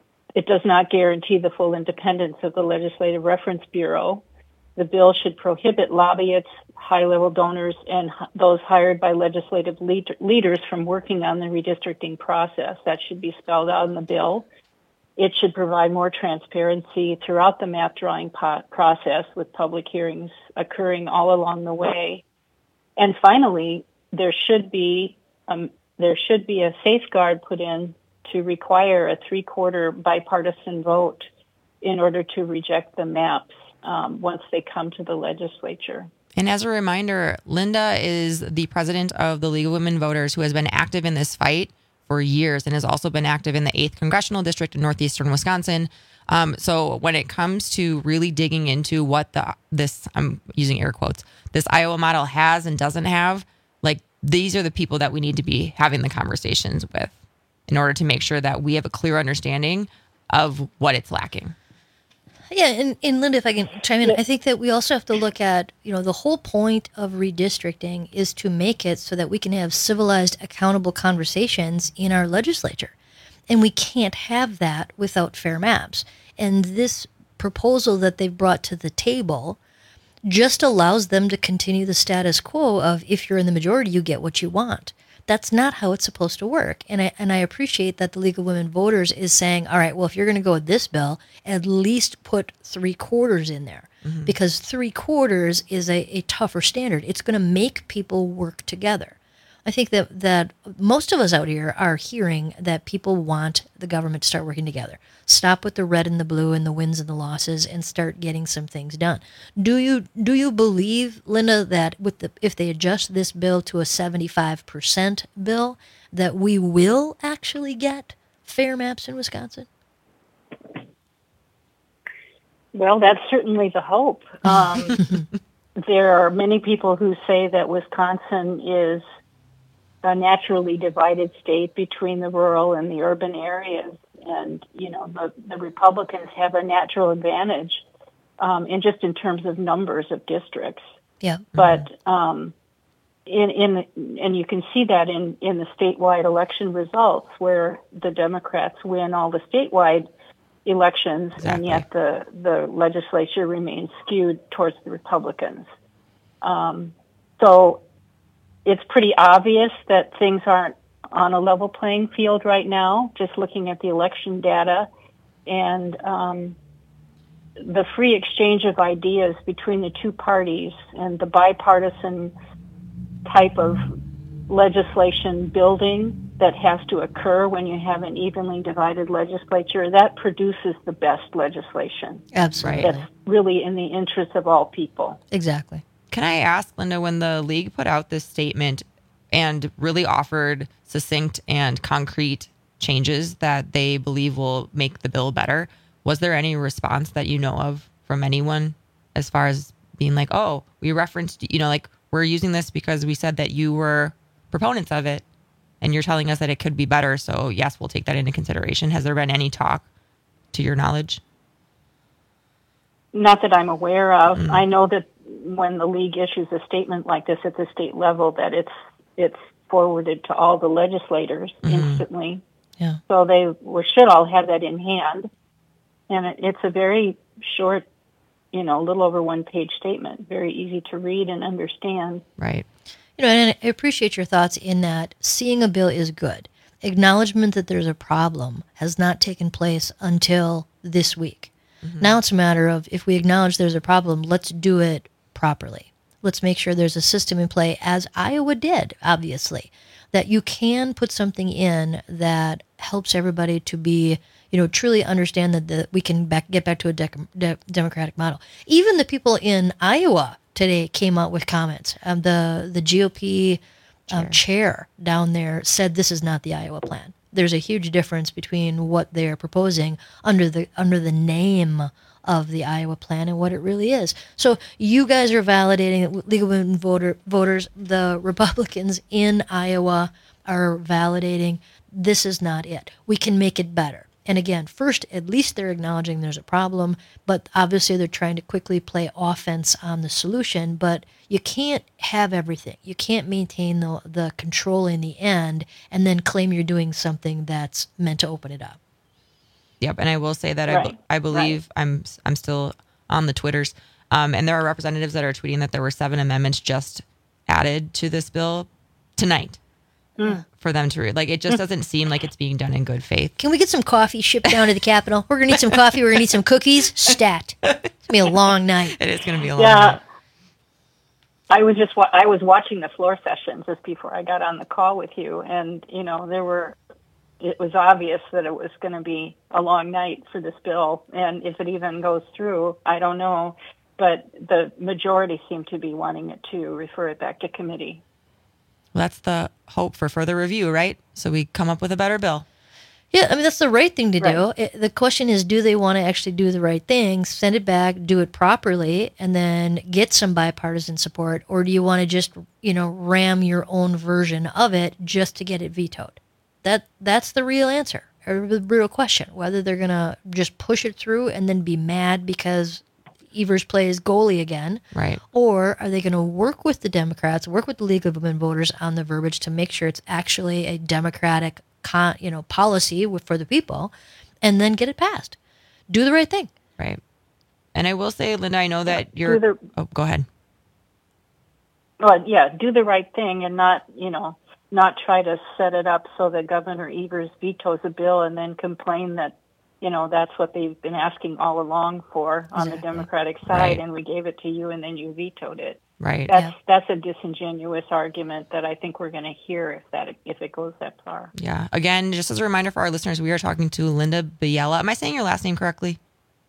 it does not guarantee the full independence of the Legislative Reference Bureau. The bill should prohibit lobbyists, high-level donors, and h- those hired by legislative lead- leaders from working on the redistricting process. That should be spelled out in the bill. It should provide more transparency throughout the map drawing po- process, with public hearings occurring all along the way. And finally, there should be um, there should be a safeguard put in to require a three-quarter bipartisan vote in order to reject the maps um, once they come to the legislature. And as a reminder, Linda is the president of the League of Women Voters, who has been active in this fight for years and has also been active in the eighth Congressional District in northeastern Wisconsin. Um, so when it comes to really digging into what the this, I'm using air quotes, this Iowa model has and doesn't have, like, these are the people that we need to be having the conversations with in order to make sure that we have a clear understanding of what it's lacking. Yeah, and, and Linda, if I can chime in, I think that we also have to look at, you know, the whole point of redistricting is to make it so that we can have civilized, accountable conversations in our legislature. And we can't have that without fair maps. And this proposal that they've brought to the table just allows them to continue the status quo of, if you're in the majority, you get what you want. That's not how it's supposed to work. And I and I appreciate that the League of Women Voters is saying, all right, well, if you're going to go with this bill, at least put three quarters in there. Mm-hmm. Because three quarters is a, a tougher standard. It's going to make people work together. I think that, that most of us out here are hearing that people want the government to start working together. Stop with the red and the blue and the wins and the losses and start getting some things done. Do you do you believe, Linda, that with the if they adjust this bill to a seventy-five percent bill, that we will actually get fair maps in Wisconsin? Well, that's certainly the hope. Um, there are many people who say that Wisconsin is a naturally divided state between the rural and the urban areas. And, you know, the, the Republicans have a natural advantage um, in just in terms of numbers of districts. Yeah. But um, in, in and you can see that in, in the statewide election results, where the Democrats win all the statewide elections, exactly. And yet the, the legislature remains skewed towards the Republicans. Um, so it's pretty obvious that things aren't on a level playing field right now, just looking at the election data. And um, the free exchange of ideas between the two parties and the bipartisan type of legislation building that has to occur when you have an evenly divided legislature, that produces the best legislation. Absolutely. That's really in the interest of all people. Exactly. Can I ask, Linda, when the league put out this statement and really offered succinct and concrete changes that they believe will make the bill better, was there any response that you know of from anyone as far as being like, oh, we referenced, you know, like, we're using this because we said that you were proponents of it and you're telling us that it could be better, so yes, we'll take that into consideration. Has there been any talk to your knowledge? Not that I'm aware of. Mm. I know that when the league issues a statement like this at the state level, that it's it's forwarded to all the legislators mm-hmm. instantly. Yeah. So they well, should all have that in hand. And it, it's a very short, you know, a little over one page statement, very easy to read and understand. Right. You know, and I appreciate your thoughts in that seeing a bill is good. Acknowledgement that there's a problem has not taken place until this week. Mm-hmm. Now it's a matter of, if we acknowledge there's a problem, let's do it properly. Let's make sure there's a system in play, as Iowa did, obviously, that you can put something in that helps everybody to be, you know, truly understand that the, we can back, get back to a de- de- democratic model. Even the people in Iowa today came out with comments. Um, the, the G O P um, chair. chair down there said this is not the Iowa plan. There's a huge difference between what they're proposing under the under the name of the Iowa plan and what it really is. So you guys are validating, League of Women voter, voters, the Republicans in Iowa are validating this is not it. We can make it better. And again, first, at least they're acknowledging there's a problem, but obviously they're trying to quickly play offense on the solution. But you can't have everything. You can't maintain the, the control in the end and then claim you're doing something that's meant to open it up. Yep, and I will say that Right, I, be- I believe right. I'm I'm still on the Twitters, um, and there are representatives that are tweeting that there were seven amendments just added to this bill tonight. Mm. For them to read. Like, it just doesn't seem like it's being done in good faith. Can we get some coffee shipped down to the Capitol? We're going to need some coffee. We're going to need some cookies. Stat. It's going to be a long night. It is going to be a long Yeah. night. I was just wa- I was watching the floor sessions just before I got on the call with you, and you know there were it was obvious that it was going to be a long night for this bill, and if it even goes through, I don't know, but the majority seem to be wanting it to refer it back to committee. Well, that's the hope for further review, right? So we come up with a better bill. Yeah, I mean, that's the right thing to do. Right. It, the question is, do they want to actually do the right thing, send it back, do it properly, and then get some bipartisan support? Or do you want to just, you know, ram your own version of it just to get it vetoed? That That's the real answer, or the real question, whether they're going to just push it through and then be mad because Evers plays goalie again. Right. Or are they going to work with the Democrats, work with the League of Women Voters on the verbiage to make sure it's actually a Democratic Con, you know, policy for the people, and then get it passed. Do the right thing. Right. And I will say, Linda, I know that you're. Do the- oh, go ahead. Well, yeah, do the right thing and not, you know, not try to set it up so that Governor Evers vetoes a bill and then complain that, you know, that's what they've been asking all along for on the Democratic side, Right. and we gave it to you and then you vetoed it. Right. That's that's a disingenuous argument that I think we're going to hear if that if it goes that far. Yeah. Again, just as a reminder for our listeners, we are talking to Linda Biella. Am I saying your last name correctly?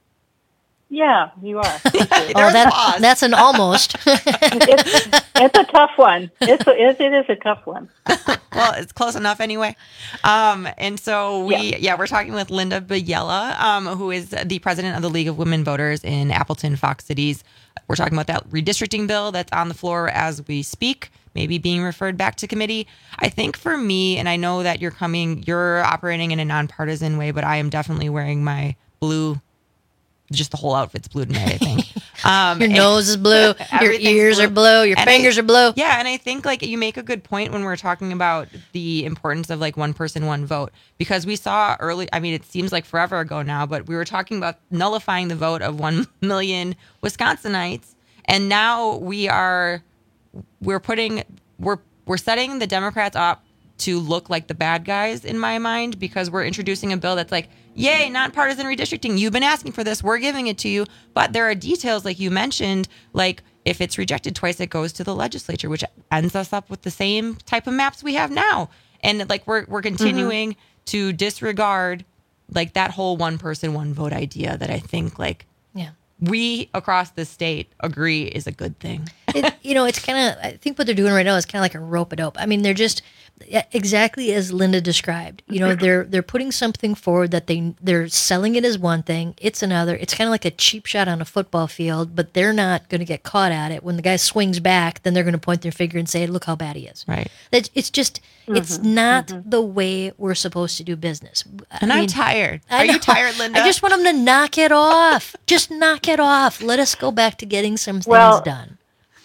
Yeah, you are. Oh, that, that's an almost. it's, it's a tough one. It's a, it, it is a tough one. Well, it's close enough anyway. Um, and so we, yeah. yeah, we're talking with Linda Biella, um, who is the president of the League of Women Voters in Appleton, Fox Cities. We're talking about that redistricting bill that's on the floor as we speak, maybe being referred back to committee. I think for me, and I know that you're coming, you're operating in a nonpartisan way, but I am definitely wearing my blue. Just the whole outfit's blue tonight, I think. Um, Your nose is blue. Your ears are blue. Your And fingers I- are blue. Yeah, and I think like you make a good point when we're talking about the importance of like one person, one vote, because we saw early. I mean, it seems like forever ago now, but we were talking about nullifying the vote of one million Wisconsinites, and now we are we're putting we're we're setting the Democrats up to look like the bad guys in my mind, because we're introducing a bill that's like, yay, nonpartisan redistricting. You've been asking for this. We're giving it to you. But there are details, like you mentioned, like if it's rejected twice, it goes to the legislature, which ends us up with the same type of maps we have now. And like we're we're continuing mm-hmm. to disregard like that whole one person, one vote idea that I think like Yeah. we across the state agree is a good thing. It, you know, it's kind of, I think what they're doing right now is kind of like a rope-a-dope. I mean, they're just exactly as Linda described. You know, they're they're putting something forward that they, they're selling it as one thing. It's another. It's kind of like a cheap shot on a football field, but they're not going to get caught at it. When the guy swings back, then they're going to point their finger and say, look how bad he is. Right. That It's just, it's Mhm, not mhm. the way we're supposed to do business. I And I'm mean, tired. I Are you know. tired, Linda? I just want them to knock it off. Just knock it off. Let us go back to getting some things Well, done.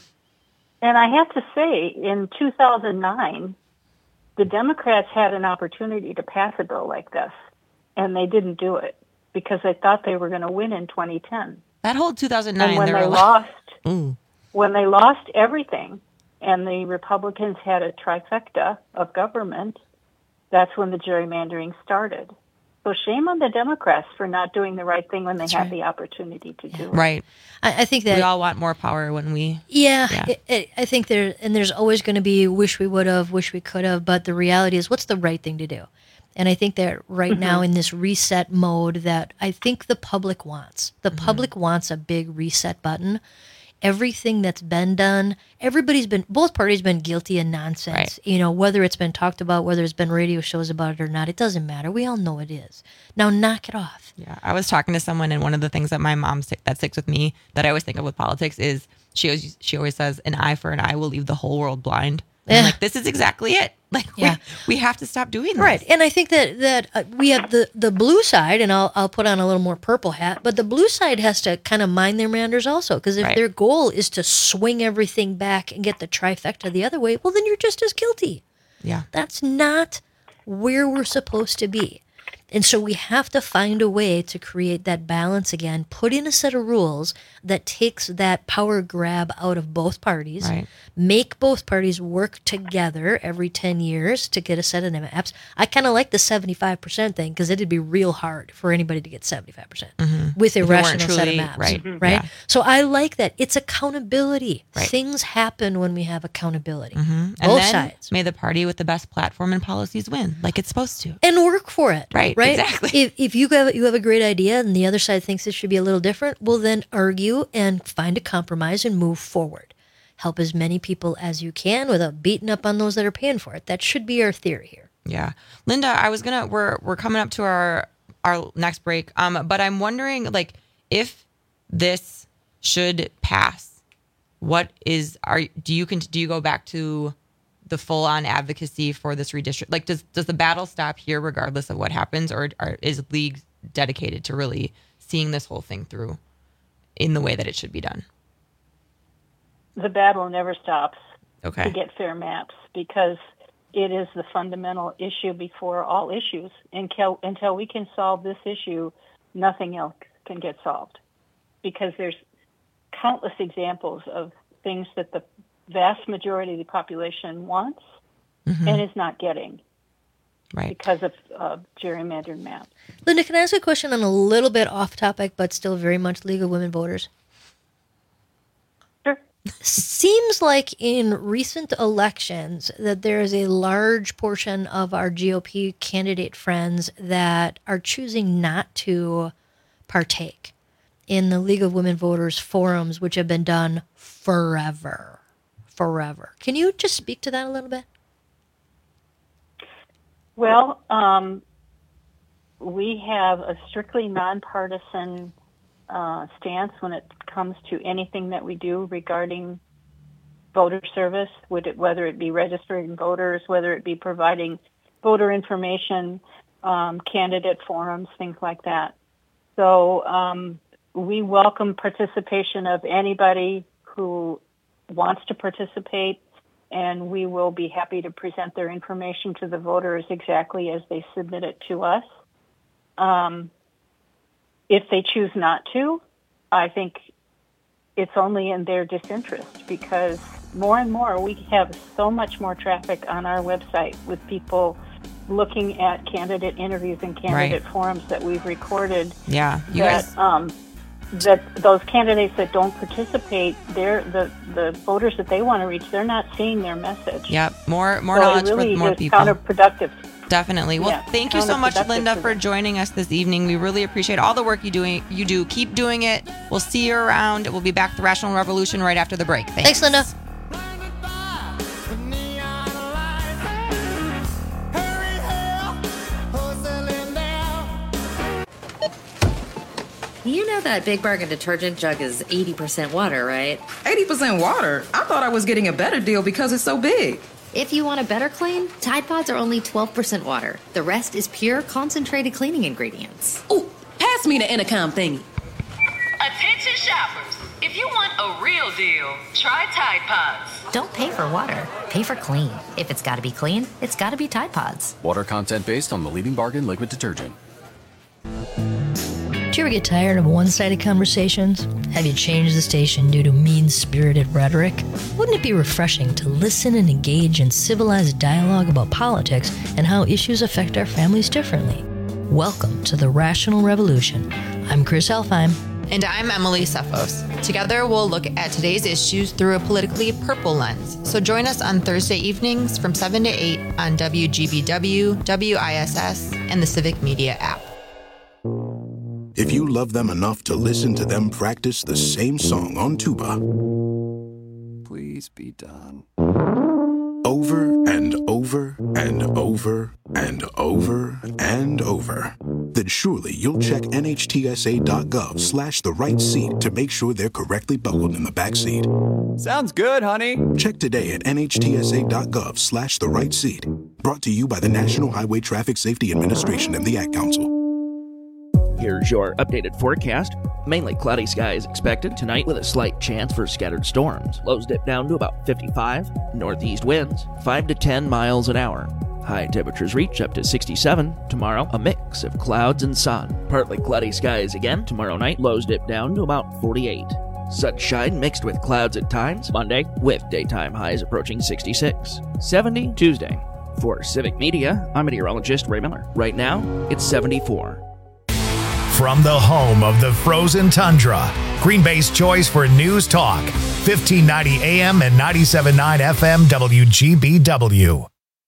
And I have to say, in two thousand nine, the Democrats had an opportunity to pass a bill like this, and they didn't do it because they thought they were going to win in twenty ten. That whole two thousand nine, And when there they were lost, Ooh. when they lost everything, and the Republicans had a trifecta of government, that's when the gerrymandering started. So shame on the Democrats for not doing the right thing when they That's had right. the opportunity to do it. Right. I, I think that we all want more power when we. Yeah, Yeah. It, it, I think there, and there's always going to be wish we would have, wish we could have, but the reality is, what's the right thing to do? And I think that right now in this reset mode that I think the public wants, the public wants a big reset button. Everything that's been done, everybody's been, both parties been guilty of nonsense. Right. You know, whether it's been talked about, whether it's been radio shows about it or not, it doesn't matter. We all know it is. Now knock it off. Yeah, I was talking to someone, and one of the things that my mom stick, that sticks with me that I always think of with politics is she always she always says, "An eye for an eye will leave the whole world blind." And I'm Yeah. like, this is exactly it. Like, Yeah. we, we have to stop doing this. Right. And I think that that uh, we have the, the blue side, and I'll I'll put on a little more purple hat, but the blue side has to kind of mind their meanders also, because if Right. their goal is to swing everything back and get the trifecta the other way, well, then you're just as guilty. Yeah. That's not where we're supposed to be. And so we have to find a way to create that balance again, put in a set of rules that takes that power grab out of both parties, Right. make both parties work together every ten years to get a set of maps. I kind of like the seventy-five percent thing, because it'd be real hard for anybody to get seventy-five percent Mhm. with a If it weren't rational set of truly- maps. right, Right. yeah. So I like that. It's accountability. Right. Things happen when we have accountability. Mhm. And Both then sides. may the party with the best platform and policies win, like it's supposed to. And work for it. Right, Right. exactly. If, if you have you have a great idea and the other side thinks it should be a little different, well, then argue and find a compromise and move forward. Help as many people as you can without beating up on those that are paying for it. That should be our theory here. Yeah. Linda, I was gonna we're we're coming up to our our next break. Um, but I'm wondering, like, if this should pass, what is are do you can do you go back to the full on advocacy for this redistrict? Like, does does the battle stop here regardless of what happens, or, or is League dedicated to really seeing this whole thing through in the way that it should be done? The battle never stops Okay. to get fair maps, because it is the fundamental issue before all issues. Until, until we can solve this issue, nothing else can get solved, because there's countless examples of things that the vast majority of the population wants Mhm. and is not getting right. because of uh, gerrymandered maps. Linda, can I ask a question on a little bit off topic, but still very much League of Women Voters? Sure. Seems like in recent elections that there is a large portion of our G O P candidate friends that are choosing not to partake in the League of Women Voters forums, which have been done forever. Forever. Can you just speak to that a little bit? Well, um, we have a strictly nonpartisan uh, stance when it comes to anything that we do regarding voter service, would it, whether it be registering voters, whether it be providing voter information, um, candidate forums, things like that. So um, we welcome participation of anybody who wants to participate, and we will be happy to present their information to the voters exactly as they submit it to us. Um, if they choose not to, I think it's only in their disinterest, because more and more we have so much more traffic on our website with people looking at candidate interviews and candidate Right. forums that we've recorded. Yeah, you that, guys. Um, that those candidates that don't participate, they're the, the voters that they want to reach, they're not seeing their message. Yep. More more So it knowledge really for more is people. counterproductive. Definitely. Well, Yeah, thank you so much, counterproductive Linda, to for them. joining us this evening. We really appreciate all the work you doing. You do. Keep doing it. We'll see you around. We'll be back to the Rational Revolution right after the break. Thanks, Thanks, Linda. You know that Big Bargain detergent jug is eighty percent water, right? eighty percent water? I thought I was getting a better deal because it's so big. If you want a better clean, Tide Pods are only twelve percent water. The rest is pure, concentrated cleaning ingredients. Ooh, pass me the intercom thingy. Attention shoppers. If you want a real deal, try Tide Pods. Don't pay for water. Pay for clean. If it's got to be clean, it's got to be Tide Pods. Water content based on the leading bargain liquid detergent. Do you ever get tired of one-sided conversations? Have you changed the station due to mean-spirited rhetoric? Wouldn't it be refreshing to listen and engage in civilized dialogue about politics and how issues affect our families differently? Welcome to the Rational Revolution. I'm Chris Elfheim. And I'm Emily Sefos. Together, we'll look at today's issues through a politically purple lens. So join us on Thursday evenings from seven to eight on W G B W, W I S S, and the Civic Media app. If you love them enough to listen to them practice the same song on tuba, Please be done. over and over and over and over and over, then surely you'll check N H T S A dot gov slash the right seat to make sure they're correctly buckled in the back seat. Sounds good, honey. Check today at N H T S A dot gov slash the right seat. Brought to you by the National Highway Traffic Safety Administration and the Ad Council. Here's your updated forecast. Mainly cloudy skies expected tonight with a slight chance for scattered storms. Lows dip down to about fifty-five. Northeast winds five to ten miles an hour. High temperatures reach up to sixty-seven. Tomorrow, a mix of clouds and sun. Partly cloudy skies again tomorrow night. Lows dip down to about forty-eight. Sunshine mixed with clouds at times. Monday, with daytime highs approaching sixty-six. seventy Tuesday. For Civic Media, I'm meteorologist Ray Miller. Right now, it's seventy-four. From the home of the frozen tundra, Green Bay's choice for news talk, fifteen ninety A M and ninety-seven point nine F M W G B W.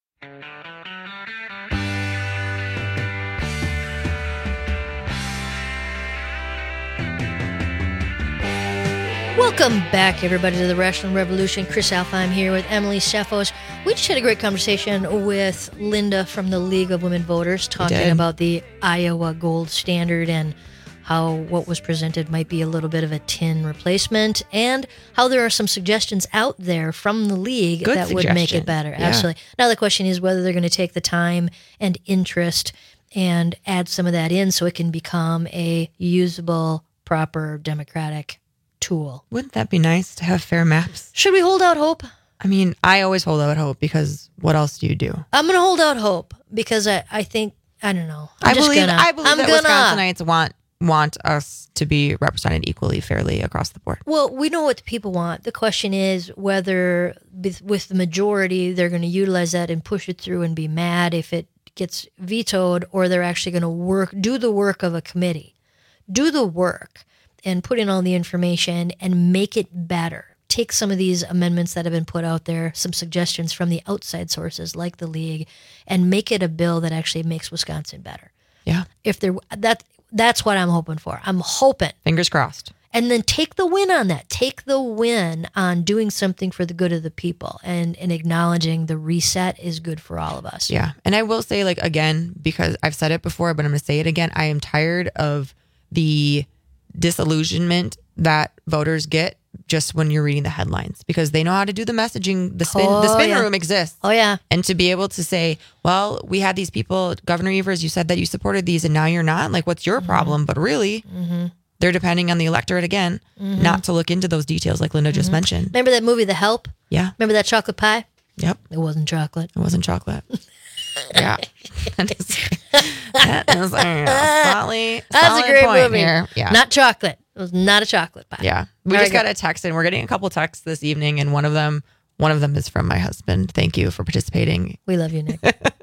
Welcome back, everybody, to the Rational Revolution. Chris Alfheim here with Emily Sefos. We just had a great conversation with Linda from the League of Women Voters talking about the Iowa Gold Standard and how what was presented might be a little bit of a tin replacement, and how there are some suggestions out there from the League Good that would make suggestion. it better. Yeah. Absolutely. Now the question is whether they're going to take the time and interest and add some of that in so it can become a usable, proper, democratic tool. Wouldn't that be nice to have fair maps? Should we hold out hope? I mean, I always hold out hope because what else do you do? I'm going to hold out hope because I, I think, I don't know. I'm I just believe gonna, I believe I'm that gonna, Wisconsinites want want us to be represented equally fairly across the board. Well, we know what the people want. The question is whether with with the majority they're going to utilize that and push it through and be mad if it gets vetoed, or they're actually going to work, do the work of a committee, do the work and put in all the information and make it better. Take some of these amendments that have been put out there, some suggestions from the outside sources like the League, and make it a bill that actually makes Wisconsin better. Yeah. If there that that's what I'm hoping for. I'm hoping. Fingers crossed. And then take the win on that. Take the win on doing something for the good of the people and, and acknowledging the reset is good for all of us. Yeah. And I will say, like, again, because I've said it before, but I'm going to say it again. I am tired of the disillusionment that voters get just when you're reading the headlines, because they know how to do the messaging. The spin, Oh, the spin yeah. room exists. Oh, yeah. And to be able to say, well, we had these people, Governor Evers, you said that you supported these and now you're not. Like, what's your problem? But really, Mm-hmm. they're depending on the electorate again, Mhm. not to look into those details like Linda just Mhm. mentioned. Remember that movie, The Help? Yeah. Remember that chocolate pie? Yep. It wasn't chocolate. It wasn't chocolate. Yeah. That is, that is a solid, That's solid a great point movie. here. Yeah. Not chocolate. It was not a chocolate pie. Yeah. We There just you got go. a text, and we're getting a couple texts this evening, and one of them one of them is from my husband. Thank you for participating. We love you, Nick.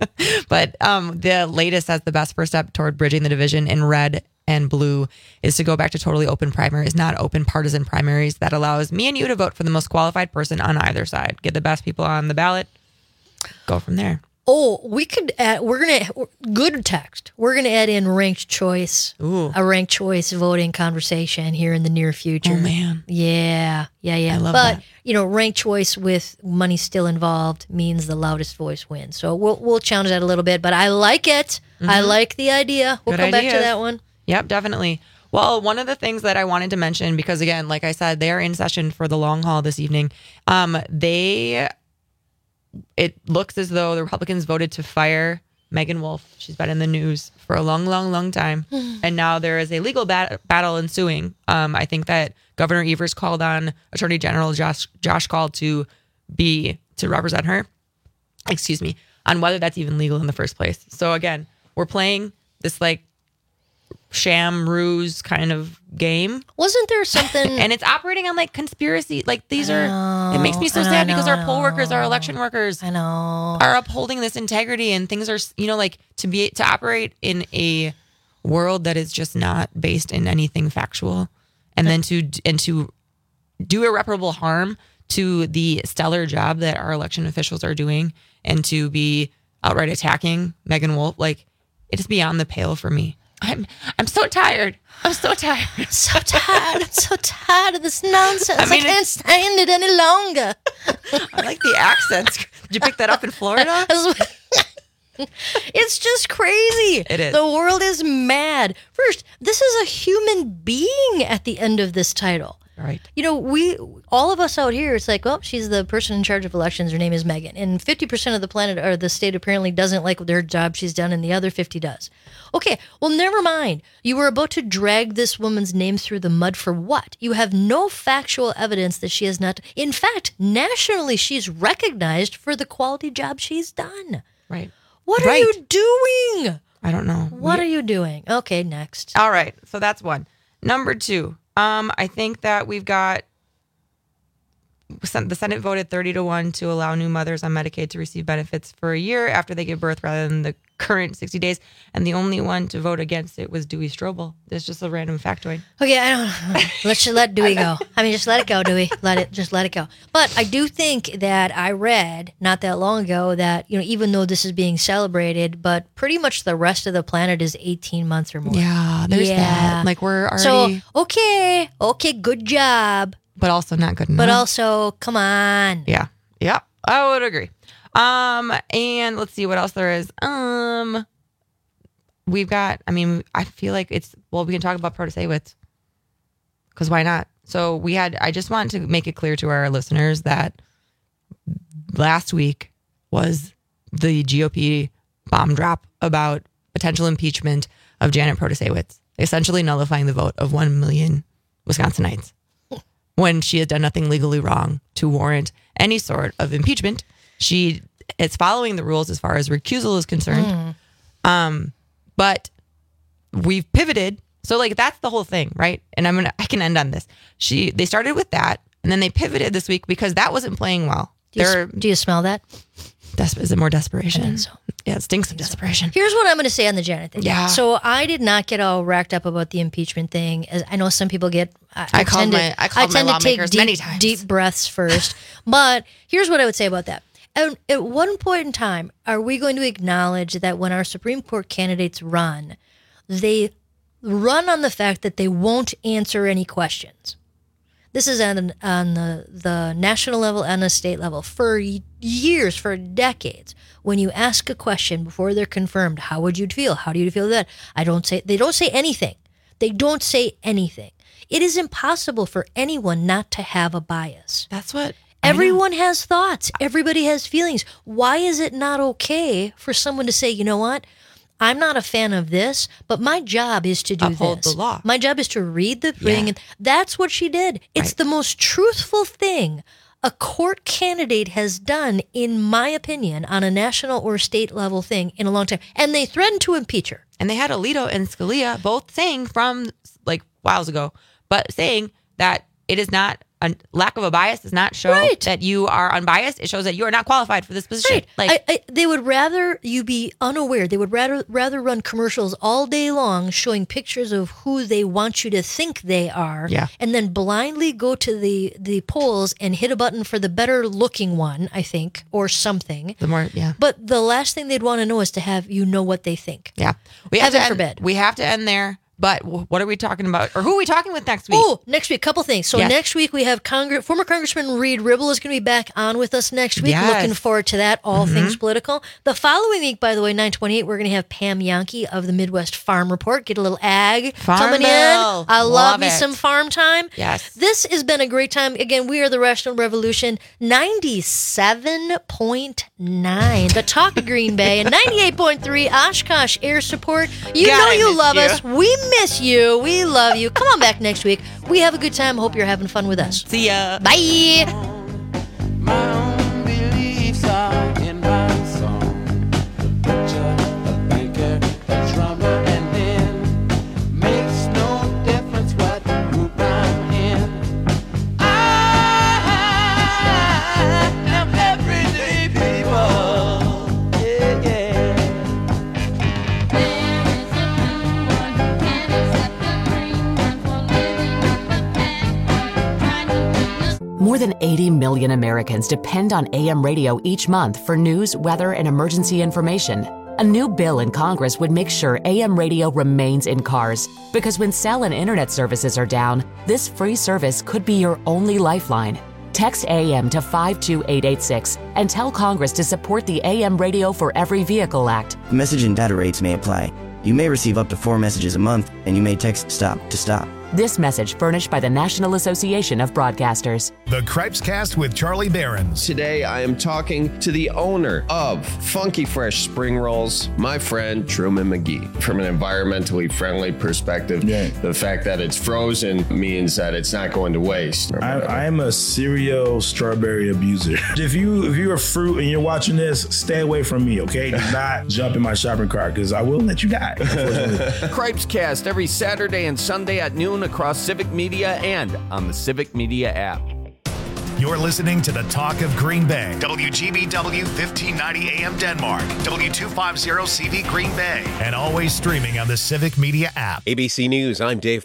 But um, the latest as the best first step toward bridging the division in red and blue is to go back to totally open primaries, not open partisan primaries. That allows me and you to vote for the most qualified person on either side. Get the best people on the ballot. Go from there. Oh, we could add, we're going to, good text. We're going to add in ranked choice, Ooh. a ranked choice voting conversation here in the near future. Oh, man. Yeah, yeah, yeah. I love but, that. you know, ranked choice with money still involved means the loudest voice wins. So we'll, we'll challenge that a little bit, but I like it. I Mhm. like the idea. We'll Good come back ideas. to that one. Yep, definitely. Well, one of the things that I wanted to mention, because again, like I said, they are in session for the long haul this evening. Um, they, it looks as though the Republicans voted to fire Megan Wolf. She's been in the news for a long, long, long time. And now there is a legal bat- battle ensuing. Um, I think that Governor Evers called on Attorney General Josh, Josh Gall to be, to represent her, excuse me, on whether that's even legal in the first place. So again, we're playing this like sham ruse kind of game. Wasn't there something? And it's operating on like conspiracy. Like these I are, know, it makes me so I sad because know, our poll workers, our election workers I know. are upholding this integrity, and things are, you know, like to be, to operate in a world that is just not based in anything factual. And then to, and to do irreparable harm to the stellar job that our election officials are doing, and to be outright attacking Megan Wolf, like it is beyond the pale for me. I'm I'm so tired. I'm so tired. I'm so tired. I'm so tired of this nonsense. I, I mean, can't stand it any longer. I like the accents. Did you pick that up in Florida? It's just crazy. It is. The world is mad. First, this is a human being at the end of this title. Right. You know, we, all of us out here, it's like, well, she's the person in charge of elections. Her name is Megan. And fifty percent of the planet or the state apparently doesn't like their job she's done, and the other fifty does. Okay, well, never mind. You were about to drag this woman's name through the mud for what? You have no factual evidence that she has not. In fact, nationally, she's recognized for the quality job she's done. Right. What right. are you doing? I don't know. What we, are you doing? Okay, next. All right. So that's one. Number two, um, I think that we've got the Senate voted thirty to one to allow new mothers on Medicaid to receive benefits for a year after they give birth rather than the current sixty days. And the only one to vote against it was Dewey Strobel. That's just a random factoid. Okay, I don't let's just let Dewey go. I mean, just let it go, Dewey. Let it, just let it go. But I do think that I read not that long ago that, you know, even though this is being celebrated, but pretty much the rest of the planet is eighteen months or more. Yeah, there's yeah. that. Like we're already. So, okay, okay, good job. But also not good enough. But also, come on. Yeah. Yeah. I would agree. Um, and let's see what else there is. Um, we've got, I mean, I feel like it's, well, we can talk about Protasiewicz. Because why not? So we had, I just want to make it clear to our listeners that last week was the G O P bomb drop about potential impeachment of Janet Protasiewicz, essentially nullifying the vote of one million Wisconsinites. When she has done nothing legally wrong to warrant any sort of impeachment. She is following the rules as far as recusal is concerned. Mm. Um, but we've pivoted. So like, that's the whole thing, right? And I'm going to, I can end on this. She, they started with that and then they pivoted this week because that wasn't playing well. Do you, do you smell that? Des- is it more desperation? So. Yeah, it stinks of desperation. Here's what I'm going to say on the Janet thing. Yeah. So I did not get all racked up about the impeachment thing. As I know some people get. I, I, I called my to, I called I tend my to take lawmakers deep, many times. deep breaths first. But here's what I would say about that. At, at one point in time, are we going to acknowledge that when our Supreme Court candidates run, they run on the fact that they won't answer any questions? This is on, on the, the national level and the state level. For years, for decades, when you ask a question before they're confirmed, how would you feel? How do you feel that? I don't say, they don't say anything. They don't say anything. It is impossible for anyone not to have a bias. That's what... Everyone has thoughts. Everybody has feelings. Why is it not okay for someone to say, you know what? I'm not a fan of this, but my job is to do Uphold this. the law. My job is to read the thing. Yeah. And that's what she did. It's Right. the most truthful thing a court candidate has done, in my opinion, on a national or state level thing in a long time. And they threatened to impeach her. And they had Alito and Scalia both saying from like whiles ago, but saying that it is not a lack of a bias does not show Right. that you are unbiased. It shows that you are not qualified for this position. Right. Like I, I, they would rather you be unaware. They would rather rather run commercials all day long showing pictures of who they want you to think they are, Yeah. and then blindly go to the, the polls and hit a button for the better looking one, I think, or something. the more, yeah, But the last thing they'd want to know is to have you know what they think. yeah. We have Heaven to end, forbid. We have to end there. But w- what are we talking about, or who are we talking with next week? Oh, next week, couple things. So Yes. next week we have Congress, former Congressman Reed Ribble is going to be back on with us next week. Yes. Looking forward to that. All Mhm. things political. The following week, by the way, nine twenty-eight, we're going to have Pam Yankee of the Midwest Farm Report. Get a little ag Farm coming bill. in. I love, Love me it. some farm time. Yes. This has been a great time. Again, we are the Rational Revolution, ninety-seven point nine, the Talk of Green Bay, and ninety-eight point three Oshkosh Air Support. You God, know I you miss love you. us. We miss you. We love you. Come on back next week. We have a good time. Hope you're having fun with us. See ya. Bye. My own beliefs are in my song. The butcher, the banker, the drummer, and then makes no difference what group I'm in. I am everyday people. Yeah, yeah. More than eighty million Americans depend on A M radio each month for news, weather, and emergency information. A new bill in Congress would make sure A M radio remains in cars, because when cell and internet services are down, this free service could be your only lifeline. Text A M to five two eight eight six and tell Congress to support the A M Radio for Every Vehicle Act. Message and data rates may apply. You may receive up to four messages a month, and you may text STOP to stop. This message furnished by the National Association of Broadcasters. The Cripescast with Charlie Behrens. Today I am talking to the owner of Funky Fresh Spring Rolls, my friend Truman McGee. From an environmentally friendly perspective, yeah. the fact that it's frozen means that it's not going to waste. I, I am a serial strawberry abuser. If you if you're a fruit and you're watching this, stay away from me, okay? Do not jump in my shopping cart because I will let you die. Cripescast every Saturday and Sunday at noon across Civic Media and on the Civic Media app. You're listening to the Talk of Green Bay. W G B W fifteen ninety A M Denmark. W two fifty C V Green Bay. And always streaming on the Civic Media app. A B C News, I'm Dave